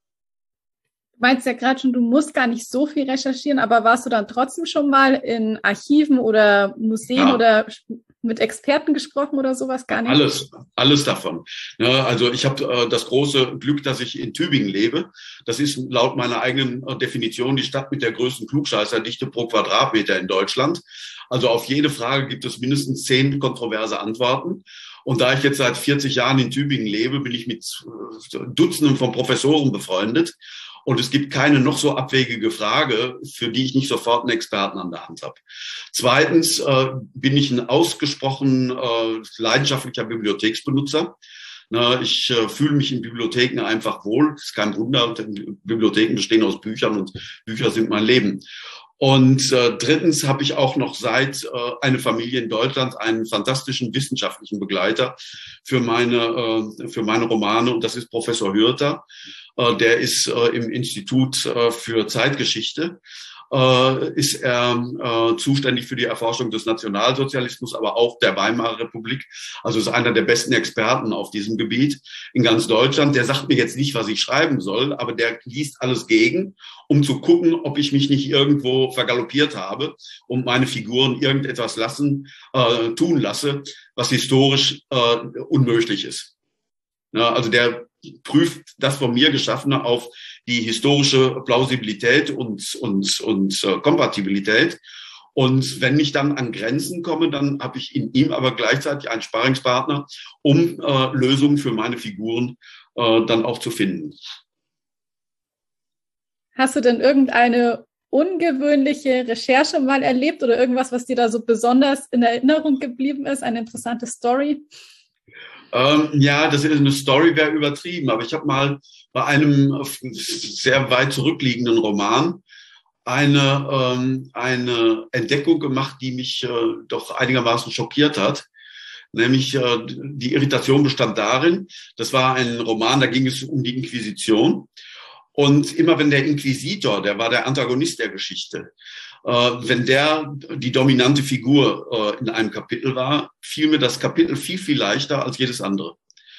Speaker 1: Du meinst ja gerade schon, du musst gar nicht so viel recherchieren, aber warst du dann trotzdem schon mal in Archiven oder Museen ja. oder mit Experten gesprochen oder sowas? Gar nicht?
Speaker 3: Alles, alles davon. Ja, also ich habe äh, das große Glück, dass ich in Tübingen lebe. Das ist laut meiner eigenen äh, Definition die Stadt mit der größten Klugscheißerdichte pro Quadratmeter in Deutschland. Also auf jede Frage gibt es mindestens zehn kontroverse Antworten. Und da ich jetzt seit vierzig Jahren in Tübingen lebe, bin ich mit äh, Dutzenden von Professoren befreundet. Und es gibt keine noch so abwegige Frage, für die ich nicht sofort einen Experten an der Hand habe. Zweitens äh, bin ich ein ausgesprochen äh, leidenschaftlicher Bibliotheksbenutzer. Na, ich äh, fühle mich in Bibliotheken einfach wohl. Das ist kein Wunder, denn Bibliotheken bestehen aus Büchern und Bücher sind mein Leben. Und äh, drittens habe ich auch noch seit äh, eine Familie in Deutschland einen fantastischen wissenschaftlichen Begleiter für meine äh, für meine Romane, und das ist Professor Hürter. Äh, der ist äh, im Institut äh, für Zeitgeschichte. Äh, ist er äh, zuständig für die Erforschung des Nationalsozialismus, aber auch der Weimarer Republik. Also ist einer der besten Experten auf diesem Gebiet in ganz Deutschland. Der sagt mir jetzt nicht, was ich schreiben soll, aber der liest alles gegen, um zu gucken, ob ich mich nicht irgendwo vergaloppiert habe und meine Figuren irgendetwas lassen, äh, tun lasse, was historisch äh, unmöglich ist. Ja, also der prüft das von mir Geschaffene auf die historische Plausibilität und, und, und äh, Kompatibilität. Und wenn ich dann an Grenzen komme, dann habe ich in ihm aber gleichzeitig einen Sparringspartner, um äh, Lösungen für meine Figuren äh, dann auch zu finden.
Speaker 1: Hast du denn irgendeine ungewöhnliche Recherche mal erlebt oder irgendwas, was dir da so besonders in Erinnerung geblieben ist, eine interessante Story?
Speaker 3: Ähm, ja, das ist eine Story, wäre übertrieben, aber ich habe mal bei einem sehr weit zurückliegenden Roman eine, ähm, eine Entdeckung gemacht, die mich äh, doch einigermaßen schockiert hat. Nämlich äh, die Irritation bestand darin, das war ein Roman, da ging es um die Inquisition. Und immer wenn der Inquisitor, der war der Antagonist der Geschichte, äh, wenn der die dominante Figur äh, in einem Kapitel war, fiel mir das Kapitel viel, viel leichter als jedes andere.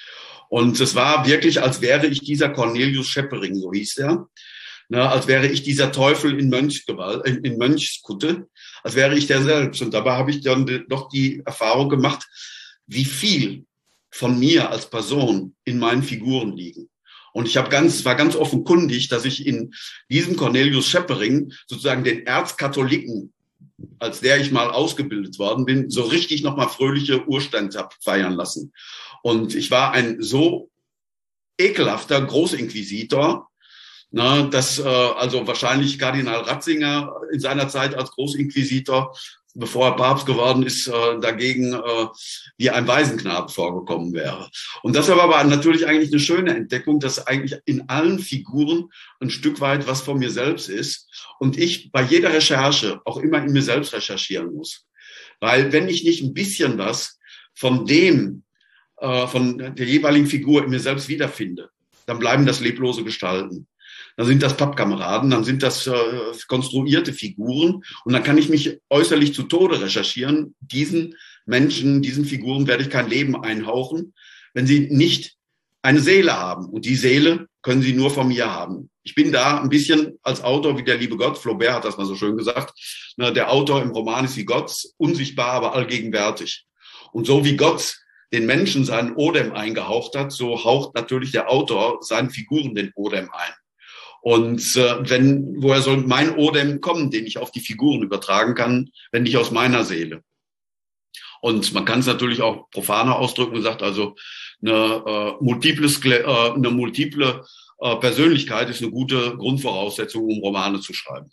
Speaker 3: Und es war wirklich, als wäre ich dieser Cornelius Scheppering, so hieß er, ne, als wäre ich dieser Teufel in Mönchsgewalt, in, in Mönchskutte, als wäre ich der selbst. Und dabei habe ich dann doch die Erfahrung gemacht, wie viel von mir als Person in meinen Figuren liegen. Und ich habe ganz, war ganz offenkundig, dass ich in diesem Cornelius Scheppering sozusagen den Erzkatholiken, als der ich mal ausgebildet worden bin, so richtig nochmal fröhliche Urstände habe feiern lassen. Und ich war ein so ekelhafter Großinquisitor, na, dass äh, also wahrscheinlich Kardinal Ratzinger in seiner Zeit als Großinquisitor, bevor er Papst geworden ist, äh, dagegen äh, wie ein Waisenknabe vorgekommen wäre. Und das war aber natürlich eigentlich eine schöne Entdeckung, dass eigentlich in allen Figuren ein Stück weit was von mir selbst ist und ich bei jeder Recherche auch immer in mir selbst recherchieren muss. Weil wenn ich nicht ein bisschen was von dem, äh, von der jeweiligen Figur in mir selbst wiederfinde, dann bleiben das leblose Gestalten. Dann sind das Pappkameraden, dann sind das äh, konstruierte Figuren und dann kann ich mich äußerlich zu Tode recherchieren. Diesen Menschen, diesen Figuren werde ich kein Leben einhauchen, wenn sie nicht eine Seele haben. Und die Seele können sie nur von mir haben. Ich bin da ein bisschen als Autor wie der liebe Gott, Flaubert hat das mal so schön gesagt, na, der Autor im Roman ist wie Gott, unsichtbar, aber allgegenwärtig. Und so wie Gott den Menschen seinen Odem eingehaucht hat, so haucht natürlich der Autor seinen Figuren den Odem ein. Und äh, wenn, woher soll mein Odem kommen, den ich auf die Figuren übertragen kann, wenn nicht aus meiner Seele? Und man kann es natürlich auch profaner ausdrücken und sagt also, eine äh, multiple, äh, eine multiple äh, Persönlichkeit ist eine gute Grundvoraussetzung, um Romane zu schreiben.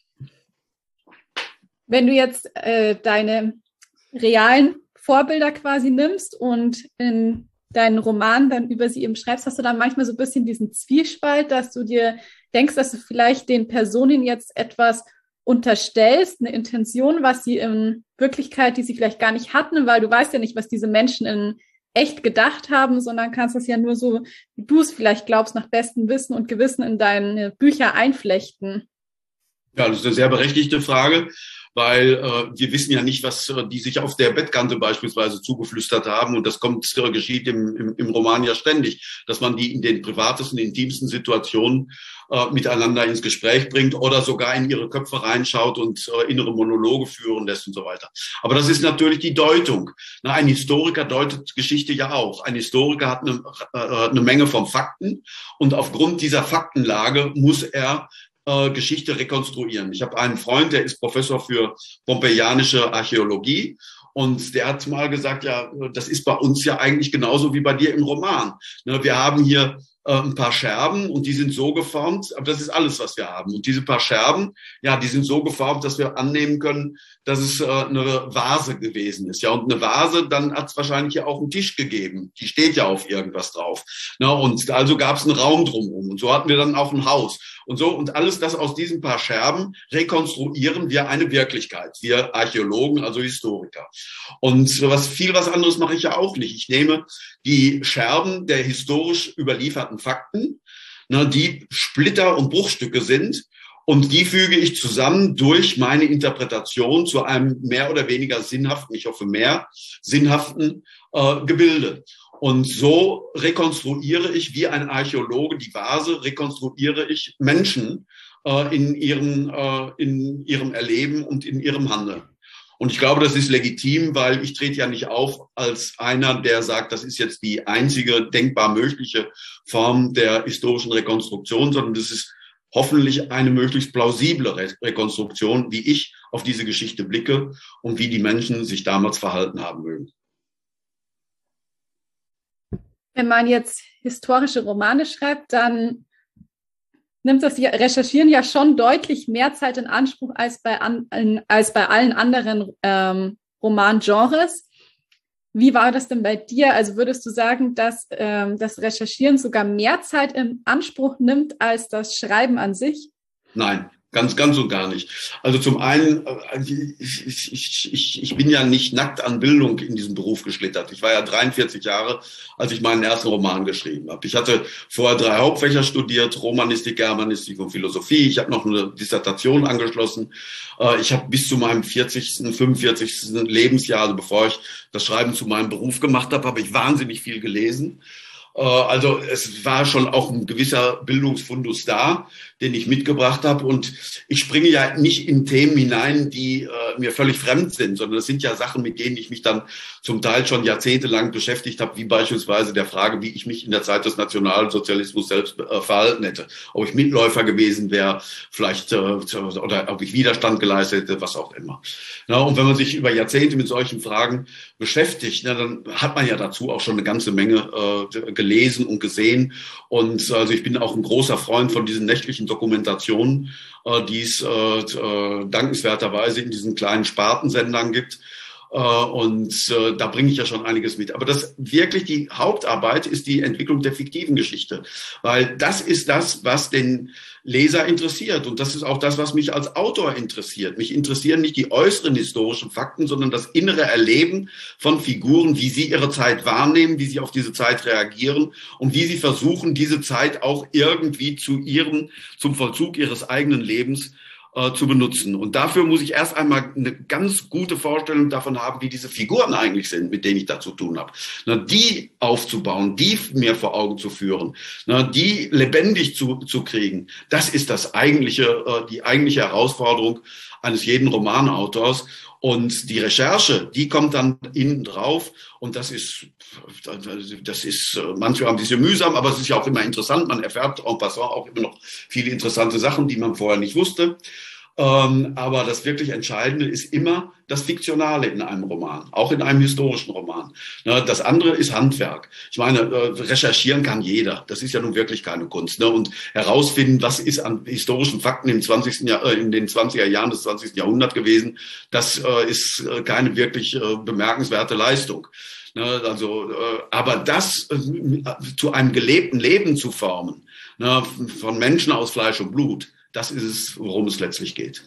Speaker 1: Wenn du jetzt äh, deine realen Vorbilder quasi nimmst und in deinen Roman dann über sie eben schreibst, hast du dann manchmal so ein bisschen diesen Zwiespalt, dass du dir denkst, dass du vielleicht den Personen jetzt etwas unterstellst, eine Intention, was sie in Wirklichkeit, die sie vielleicht gar nicht hatten, weil du weißt ja nicht, was diese Menschen in echt gedacht haben, sondern kannst das ja nur so, wie du es vielleicht glaubst, nach bestem Wissen und Gewissen in deine Bücher einflechten.
Speaker 3: Ja, das ist eine sehr berechtigte Frage, weil äh, wir wissen ja nicht, was äh, die sich auf der Bettkante beispielsweise zugeflüstert haben. Und das kommt, äh, geschieht im, im, im Roman ja ständig, dass man die in den privatesten, intimsten Situationen äh, miteinander ins Gespräch bringt oder sogar in ihre Köpfe reinschaut und äh, innere Monologe führen lässt und so weiter. Aber das ist natürlich die Deutung. Na, ein Historiker deutet Geschichte ja auch. Ein Historiker hat eine, äh, eine Menge von Fakten und aufgrund dieser Faktenlage muss er Geschichte rekonstruieren. Ich habe einen Freund, der ist Professor für pompeianische Archäologie und der hat mal gesagt, ja, das ist bei uns ja eigentlich genauso wie bei dir im Roman. Wir haben hier ein paar Scherben und die sind so geformt, aber das ist alles, was wir haben. Und diese paar Scherben, ja, die sind so geformt, dass wir annehmen können, dass es eine Vase gewesen ist. Ja, und eine Vase, dann hat es wahrscheinlich ja auch einen Tisch gegeben. Die steht ja auf irgendwas drauf. Und also gab es einen Raum drumherum. Und so hatten wir dann auch ein Haus. Und so, und alles das aus diesen paar Scherben rekonstruieren wir eine Wirklichkeit. Wir Archäologen, also Historiker. Und was viel was anderes mache ich ja auch nicht. Ich nehme die Scherben der historisch überlieferten Fakten, ne, die Splitter und Bruchstücke sind, und die füge ich zusammen durch meine Interpretation zu einem mehr oder weniger sinnhaften, ich hoffe mehr, sinnhaften äh, Gebilde. Und so rekonstruiere ich wie ein Archäologe die Vase, rekonstruiere ich Menschen äh, in ihrem, äh, in ihrem Erleben und in ihrem Handeln. Und ich glaube, das ist legitim, weil ich trete ja nicht auf als einer, der sagt, das ist jetzt die einzige denkbar mögliche Form der historischen Rekonstruktion, sondern das ist hoffentlich eine möglichst plausible Re- Rekonstruktion, wie ich auf diese Geschichte blicke und wie die Menschen sich damals verhalten haben mögen.
Speaker 1: Wenn man jetzt historische Romane schreibt, dann nimmt das Recherchieren ja schon deutlich mehr Zeit in Anspruch als bei, an, als bei allen anderen ähm, Romangenres. Wie war das denn bei dir? Also würdest du sagen, dass ähm, das Recherchieren sogar mehr Zeit in Anspruch nimmt als das Schreiben an sich?
Speaker 3: Nein. Ganz, ganz und gar nicht. Also zum einen, ich, ich, ich, ich bin ja nicht nackt an Bildung in diesem Beruf geschlittert. Ich war ja dreiundvierzig Jahre, als ich meinen ersten Roman geschrieben habe. Ich hatte vorher drei Hauptfächer studiert, Romanistik, Germanistik und Philosophie. Ich habe noch eine Dissertation angeschlossen. Ich habe bis zu meinem vierzigsten, fünfundvierzigsten Lebensjahr, also bevor ich das Schreiben zu meinem Beruf gemacht habe, habe ich wahnsinnig viel gelesen. Also es war schon auch ein gewisser Bildungsfundus da, den ich mitgebracht habe. Und ich springe ja nicht in Themen hinein, die äh, mir völlig fremd sind, sondern es sind ja Sachen, mit denen ich mich dann zum Teil schon jahrzehntelang beschäftigt habe, wie beispielsweise der Frage, wie ich mich in der Zeit des Nationalsozialismus selbst äh, verhalten hätte. Ob ich Mitläufer gewesen wäre, vielleicht, äh, oder ob ich Widerstand geleistet hätte, was auch immer. Ja, und wenn man sich über Jahrzehnte mit solchen Fragen beschäftigt, na, dann hat man ja dazu auch schon eine ganze Menge äh, gelesen und gesehen. Und also ich bin auch ein großer Freund von diesen nächtlichen Dokumentationen, äh, die es äh, äh, dankenswerterweise in diesen kleinen Spartensendern gibt. Äh, und äh, da bringe ich ja schon einiges mit. Aber das wirklich die Hauptarbeit ist die Entwicklung der fiktiven Geschichte, weil das ist das, was den Leser interessiert. Und das ist auch das, was mich als Autor interessiert. Mich interessieren nicht die äußeren historischen Fakten, sondern das innere Erleben von Figuren, wie sie ihre Zeit wahrnehmen, wie sie auf diese Zeit reagieren und wie sie versuchen, diese Zeit auch irgendwie zu ihrem, zum Vollzug ihres eigenen Lebens äh, zu benutzen. Und dafür muss ich erst einmal eine ganz gute Vorstellung davon haben, wie diese Figuren eigentlich sind, mit denen ich da zu tun habe. Na, die aufzubauen, die mir vor Augen zu führen, na, die lebendig zu, zu kriegen, das ist das eigentliche, äh, die eigentliche Herausforderung eines jeden Romanautors. Und die Recherche, die kommt dann innen drauf. Und das ist, das ist manchmal ein bisschen mühsam, aber es ist ja auch immer interessant. Man erfährt en passant auch immer noch viele interessante Sachen, die man vorher nicht wusste. Ähm, aber das wirklich Entscheidende ist immer das Fiktionale in einem Roman, auch in einem historischen Roman. Ne, das andere ist Handwerk. Ich meine, äh, recherchieren kann jeder. Das ist ja nun wirklich keine Kunst. Ne? Und herausfinden, was ist an historischen Fakten im zwanzigsten Jahr, äh, in den zwanziger Jahren des zwanzigsten Jahrhunderts gewesen, das äh, ist äh, keine wirklich äh, bemerkenswerte Leistung. Ne? Also, äh, aber das äh, zu einem gelebten Leben zu formen, ne? Von Menschen aus Fleisch und Blut, das ist es, worum es letztlich geht.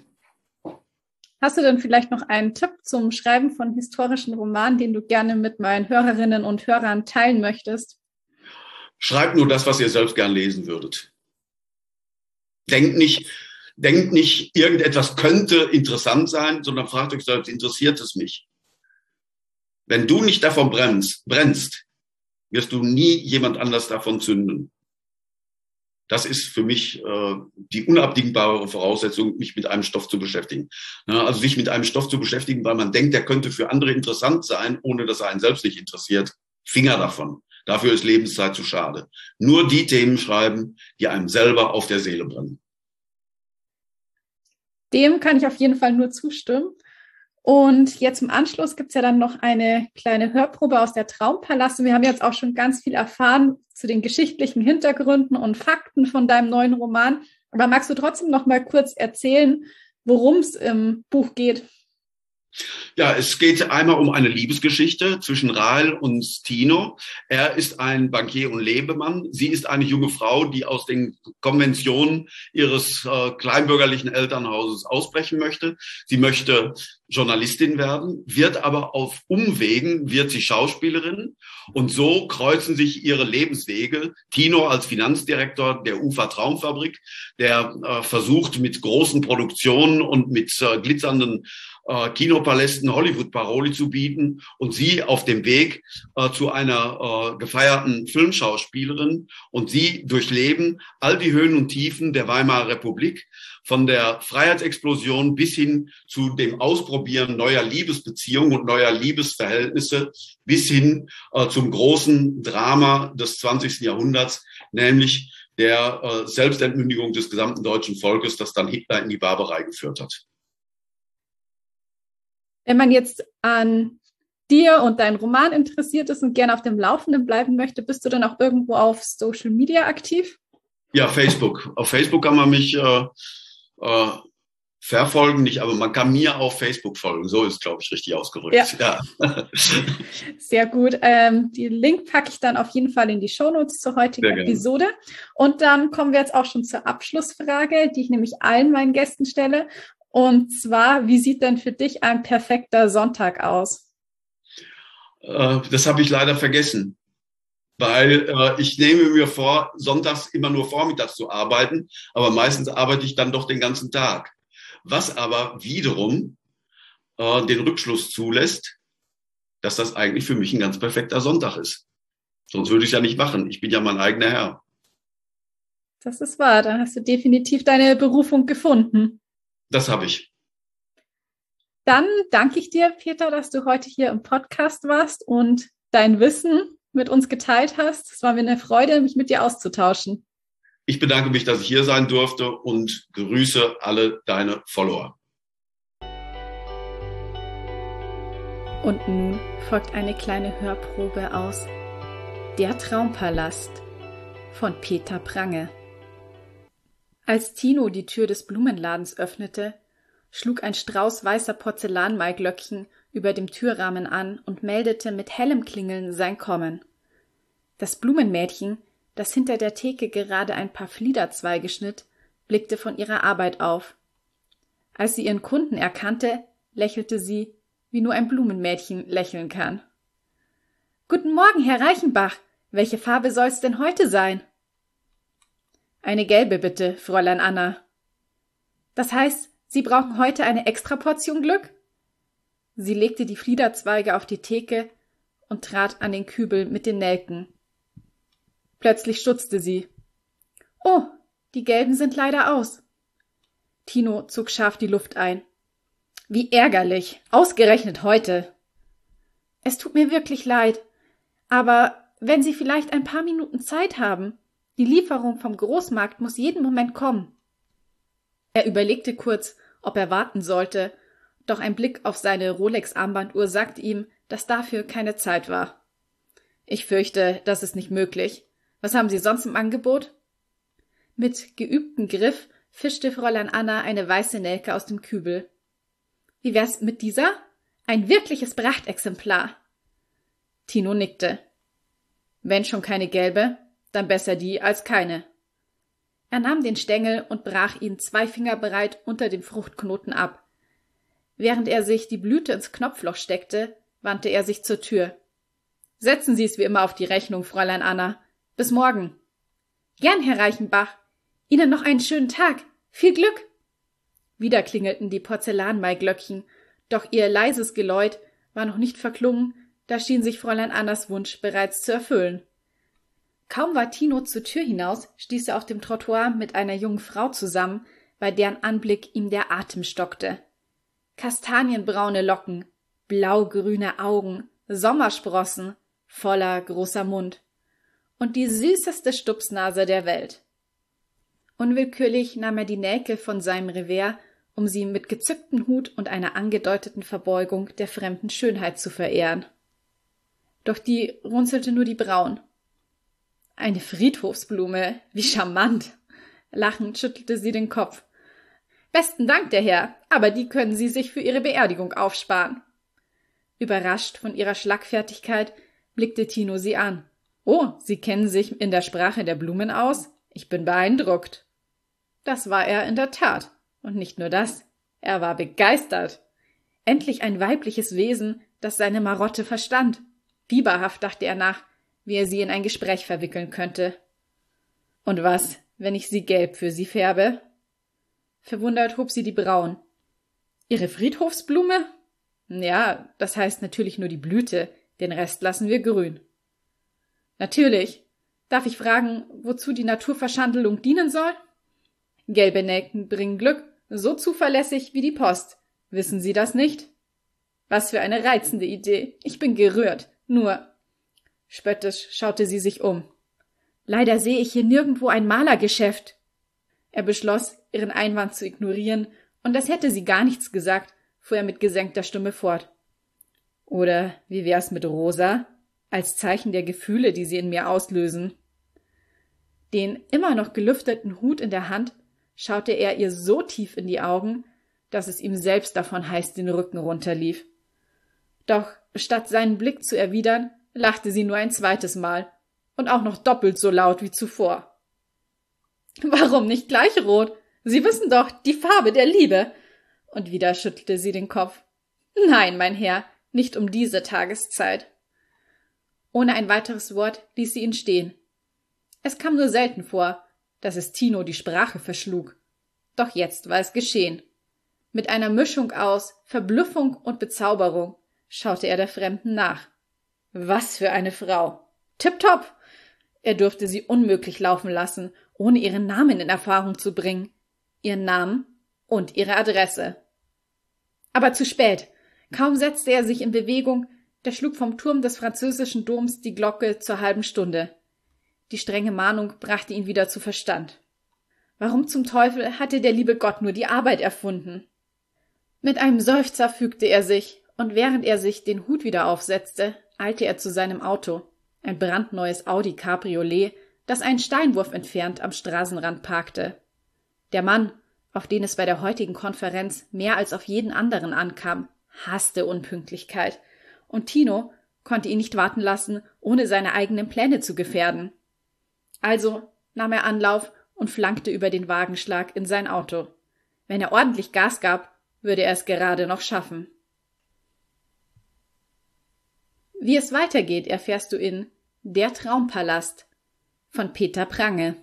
Speaker 1: Hast du denn vielleicht noch einen Tipp zum Schreiben von historischen Romanen, den du gerne mit meinen Hörerinnen und Hörern teilen möchtest?
Speaker 3: Schreibt nur das, was ihr selbst gern lesen würdet. Denkt nicht, denkt nicht, irgendetwas könnte interessant sein, sondern fragt euch selbst, interessiert es mich? Wenn du nicht davon brennst, brennst, wirst du nie jemand anders davon zünden. Das ist für mich äh, die unabdingbare Voraussetzung, mich mit einem Stoff zu beschäftigen. Ja, also sich mit einem Stoff zu beschäftigen, weil man denkt, der könnte für andere interessant sein, ohne dass er einen selbst nicht interessiert. Finger davon. Dafür ist Lebenszeit zu schade. Nur die Themen schreiben, die einem selber auf der Seele brennen.
Speaker 1: Dem kann ich auf jeden Fall nur zustimmen. Und jetzt im Anschluss gibt es ja dann noch eine kleine Hörprobe aus der Traumpalast. Und wir haben jetzt auch schon ganz viel erfahren zu den geschichtlichen Hintergründen und Fakten von deinem neuen Roman. Aber magst du trotzdem noch mal kurz erzählen, worum es im Buch geht?
Speaker 3: Ja, es geht einmal um eine Liebesgeschichte zwischen Rahel und Tino. Er ist ein Bankier und Lebemann. Sie ist eine junge Frau, die aus den Konventionen ihres äh, kleinbürgerlichen Elternhauses ausbrechen möchte. Sie möchte Journalistin werden, wird aber auf Umwegen, wird sie Schauspielerin. Und so kreuzen sich ihre Lebenswege. Tino als Finanzdirektor der Ufer Traumfabrik, der äh, versucht mit großen Produktionen und mit äh, glitzernden äh, Kinopalästen Hollywood-Paroli zu bieten, und sie auf dem Weg äh, zu einer äh, gefeierten Filmschauspielerin, und sie durchleben all die Höhen und Tiefen der Weimarer Republik, von der Freiheitsexplosion bis hin zu dem Ausprobieren neuer Liebesbeziehungen und neuer Liebesverhältnisse, bis hin äh, zum großen Drama des zwanzigsten Jahrhunderts, nämlich der äh, Selbstentmündigung des gesamten deutschen Volkes, das dann Hitler in die Barbarei geführt hat.
Speaker 1: Wenn man jetzt an dir und deinen Roman interessiert ist und gerne auf dem Laufenden bleiben möchte, bist du dann auch irgendwo auf Social Media aktiv?
Speaker 3: Ja, Facebook. Auf Facebook kann man mich äh, äh, verfolgen, nicht, aber man kann mir auf Facebook folgen. So ist, glaube ich, richtig ausgedrückt. Ja. Ja.
Speaker 1: Sehr gut. Ähm, den Link packe ich dann auf jeden Fall in die Shownotes zur heutigen Episode. Und dann kommen wir jetzt auch schon zur Abschlussfrage, die ich nämlich allen meinen Gästen stelle. Und zwar, wie sieht denn für dich ein perfekter Sonntag aus?
Speaker 3: Äh, das habe ich leider vergessen, weil äh, ich nehme mir vor, sonntags immer nur vormittags zu arbeiten, aber meistens arbeite ich dann doch den ganzen Tag. Was aber wiederum äh, den Rückschluss zulässt, dass das eigentlich für mich ein ganz perfekter Sonntag ist. Sonst würde ich es ja nicht machen. Ich bin ja mein eigener Herr.
Speaker 1: Das ist wahr, da hast du definitiv deine Berufung gefunden.
Speaker 3: Das habe ich.
Speaker 1: Dann danke ich dir, Peter, dass du heute hier im Podcast warst und dein Wissen mit uns geteilt hast. Es war mir eine Freude, mich mit dir auszutauschen.
Speaker 3: Ich bedanke mich, dass ich hier sein durfte und grüße alle deine Follower.
Speaker 1: Und nun folgt eine kleine Hörprobe aus Der Traumpalast von Peter Prange. Als Tino die Tür des Blumenladens öffnete, schlug ein Strauß weißer Porzellanmaiglöckchen über dem Türrahmen an und meldete mit hellem Klingeln sein Kommen. Das Blumenmädchen, das hinter der Theke gerade ein paar Fliederzweige schnitt, blickte von ihrer Arbeit auf. Als sie ihren Kunden erkannte, lächelte sie, wie nur ein Blumenmädchen lächeln kann. »Guten Morgen, Herr Reichenbach. Welche Farbe soll's denn heute sein?« »Eine gelbe, bitte, Fräulein Anna.« »Das heißt, Sie brauchen heute eine Extraportion Glück?« Sie legte die Fliederzweige auf die Theke und trat an den Kübel mit den Nelken. Plötzlich stutzte sie. »Oh, die gelben sind leider aus.« Tino zog scharf die Luft ein. »Wie ärgerlich, ausgerechnet heute.« »Es tut mir wirklich leid, aber wenn Sie vielleicht ein paar Minuten Zeit haben, die Lieferung vom Großmarkt muss jeden Moment kommen.« Er überlegte kurz, ob er warten sollte, doch ein Blick auf seine Rolex-Armbanduhr sagte ihm, dass dafür keine Zeit war. »Ich fürchte, das ist nicht möglich. Was haben Sie sonst im Angebot?« Mit geübtem Griff fischte Fräulein Anna eine weiße Nelke aus dem Kübel. »Wie wär's mit dieser? Ein wirkliches Prachtexemplar.« Tino nickte. »Wenn schon keine gelbe, dann besser die als keine.« Er nahm den Stängel und brach ihn zwei Finger breit unter dem Fruchtknoten ab. Während er sich die Blüte ins Knopfloch steckte, wandte er sich zur Tür. »Setzen Sie es wie immer auf die Rechnung, Fräulein Anna. Bis morgen.« »Gern, Herr Reichenbach. Ihnen noch einen schönen Tag. Viel Glück!« Wieder klingelten die Porzellanmaiglöckchen, doch ihr leises Geläut war noch nicht verklungen, da schien sich Fräulein Annas Wunsch bereits zu erfüllen. Kaum war Tino zur Tür hinaus, stieß er auf dem Trottoir mit einer jungen Frau zusammen, bei deren Anblick ihm der Atem stockte. Kastanienbraune Locken, blau-grüne Augen, Sommersprossen, voller großer Mund und die süßeste Stupsnase der Welt. Unwillkürlich nahm er die Nelke von seinem Revers, um sie mit gezücktem Hut und einer angedeuteten Verbeugung der fremden Schönheit zu verehren. Doch die runzelte nur die Brauen. »Eine Friedhofsblume, wie charmant!« Lachend schüttelte sie den Kopf. »Besten Dank, der Herr, aber die können Sie sich für Ihre Beerdigung aufsparen.« Überrascht von ihrer Schlagfertigkeit blickte Tino sie an. »Oh, Sie kennen sich in der Sprache der Blumen aus? Ich bin beeindruckt.« Das war er in der Tat. Und nicht nur das, er war begeistert. Endlich ein weibliches Wesen, das seine Marotte verstand. Fieberhaft dachte er nach, wie er sie in ein Gespräch verwickeln könnte. »Und was, wenn ich sie gelb für Sie färbe?« Verwundert hob sie die Brauen. »Ihre Friedhofsblume?« »Ja, das heißt natürlich nur die Blüte, den Rest lassen wir grün.« »Natürlich. Darf ich fragen, wozu die Naturverschandelung dienen soll?« »Gelbe Nelken bringen Glück, so zuverlässig wie die Post. Wissen Sie das nicht?« »Was für eine reizende Idee. Ich bin gerührt. Nur...« Spöttisch schaute sie sich um. »Leider sehe ich hier nirgendwo ein Malergeschäft.« Er beschloss, ihren Einwand zu ignorieren, und das hätte sie gar nichts gesagt, fuhr er mit gesenkter Stimme fort. »Oder wie wär's mit Rosa? Als Zeichen der Gefühle, die sie in mir auslösen.« Den immer noch gelüfteten Hut in der Hand schaute er ihr so tief in die Augen, dass es ihm selbst davon heiß den Rücken runterlief. Doch statt seinen Blick zu erwidern, lachte sie nur ein zweites Mal und auch noch doppelt so laut wie zuvor. »Warum nicht gleich rot? Sie wissen doch, die Farbe der Liebe!« Und wieder schüttelte sie den Kopf. »Nein, mein Herr, nicht um diese Tageszeit.« Ohne ein weiteres Wort ließ sie ihn stehen. Es kam nur selten vor, dass es Tino die Sprache verschlug. Doch jetzt war es geschehen. Mit einer Mischung aus Verblüffung und Bezauberung schaute er der Fremden nach. Was für eine Frau! Tipptopp! Er durfte sie unmöglich laufen lassen, ohne ihren Namen in Erfahrung zu bringen. Ihren Namen und ihre Adresse. Aber zu spät. Kaum setzte er sich in Bewegung, da schlug vom Turm des französischen Doms die Glocke zur halben Stunde. Die strenge Mahnung brachte ihn wieder zu Verstand. Warum zum Teufel hatte der liebe Gott nur die Arbeit erfunden? Mit einem Seufzer fügte er sich, und während er sich den Hut wieder aufsetzte, eilte er zu seinem Auto. Ein brandneues Audi Cabriolet, das einen Steinwurf entfernt am Straßenrand parkte. Der Mann, auf den es bei der heutigen Konferenz mehr als auf jeden anderen ankam, hasste Unpünktlichkeit, und Tino konnte ihn nicht warten lassen, ohne seine eigenen Pläne zu gefährden. Also nahm er Anlauf und flankte über den Wagenschlag in sein Auto. Wenn er ordentlich Gas gab, würde er es gerade noch schaffen. Wie es weitergeht, erfährst du in Der Traumpalast von Peter Prange.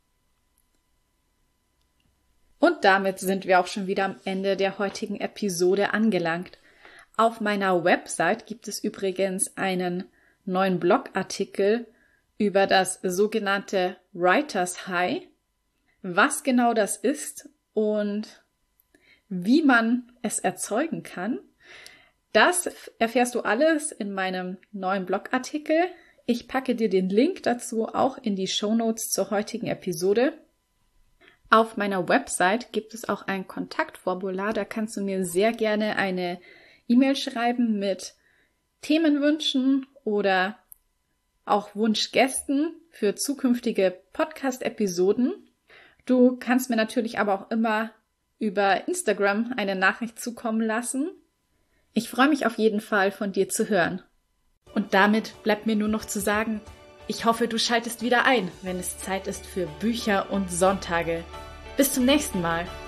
Speaker 1: Und damit sind wir auch schon wieder am Ende der heutigen Episode angelangt. Auf meiner Website gibt es übrigens einen neuen Blogartikel über das sogenannte Writers High, was genau das ist und wie man es erzeugen kann. Das erfährst du alles in meinem neuen Blogartikel. Ich packe dir den Link dazu auch in die Shownotes zur heutigen Episode. Auf meiner Website gibt es auch ein Kontaktformular, da kannst du mir sehr gerne eine E-Mail schreiben mit Themenwünschen oder auch Wunschgästen für zukünftige Podcast-Episoden. Du kannst mir natürlich aber auch immer über Instagram eine Nachricht zukommen lassen. Ich freue mich auf jeden Fall, von dir zu hören. Und damit bleibt mir nur noch zu sagen, ich hoffe, du schaltest wieder ein, wenn es Zeit ist für Bücher und Sonntage. Bis zum nächsten Mal.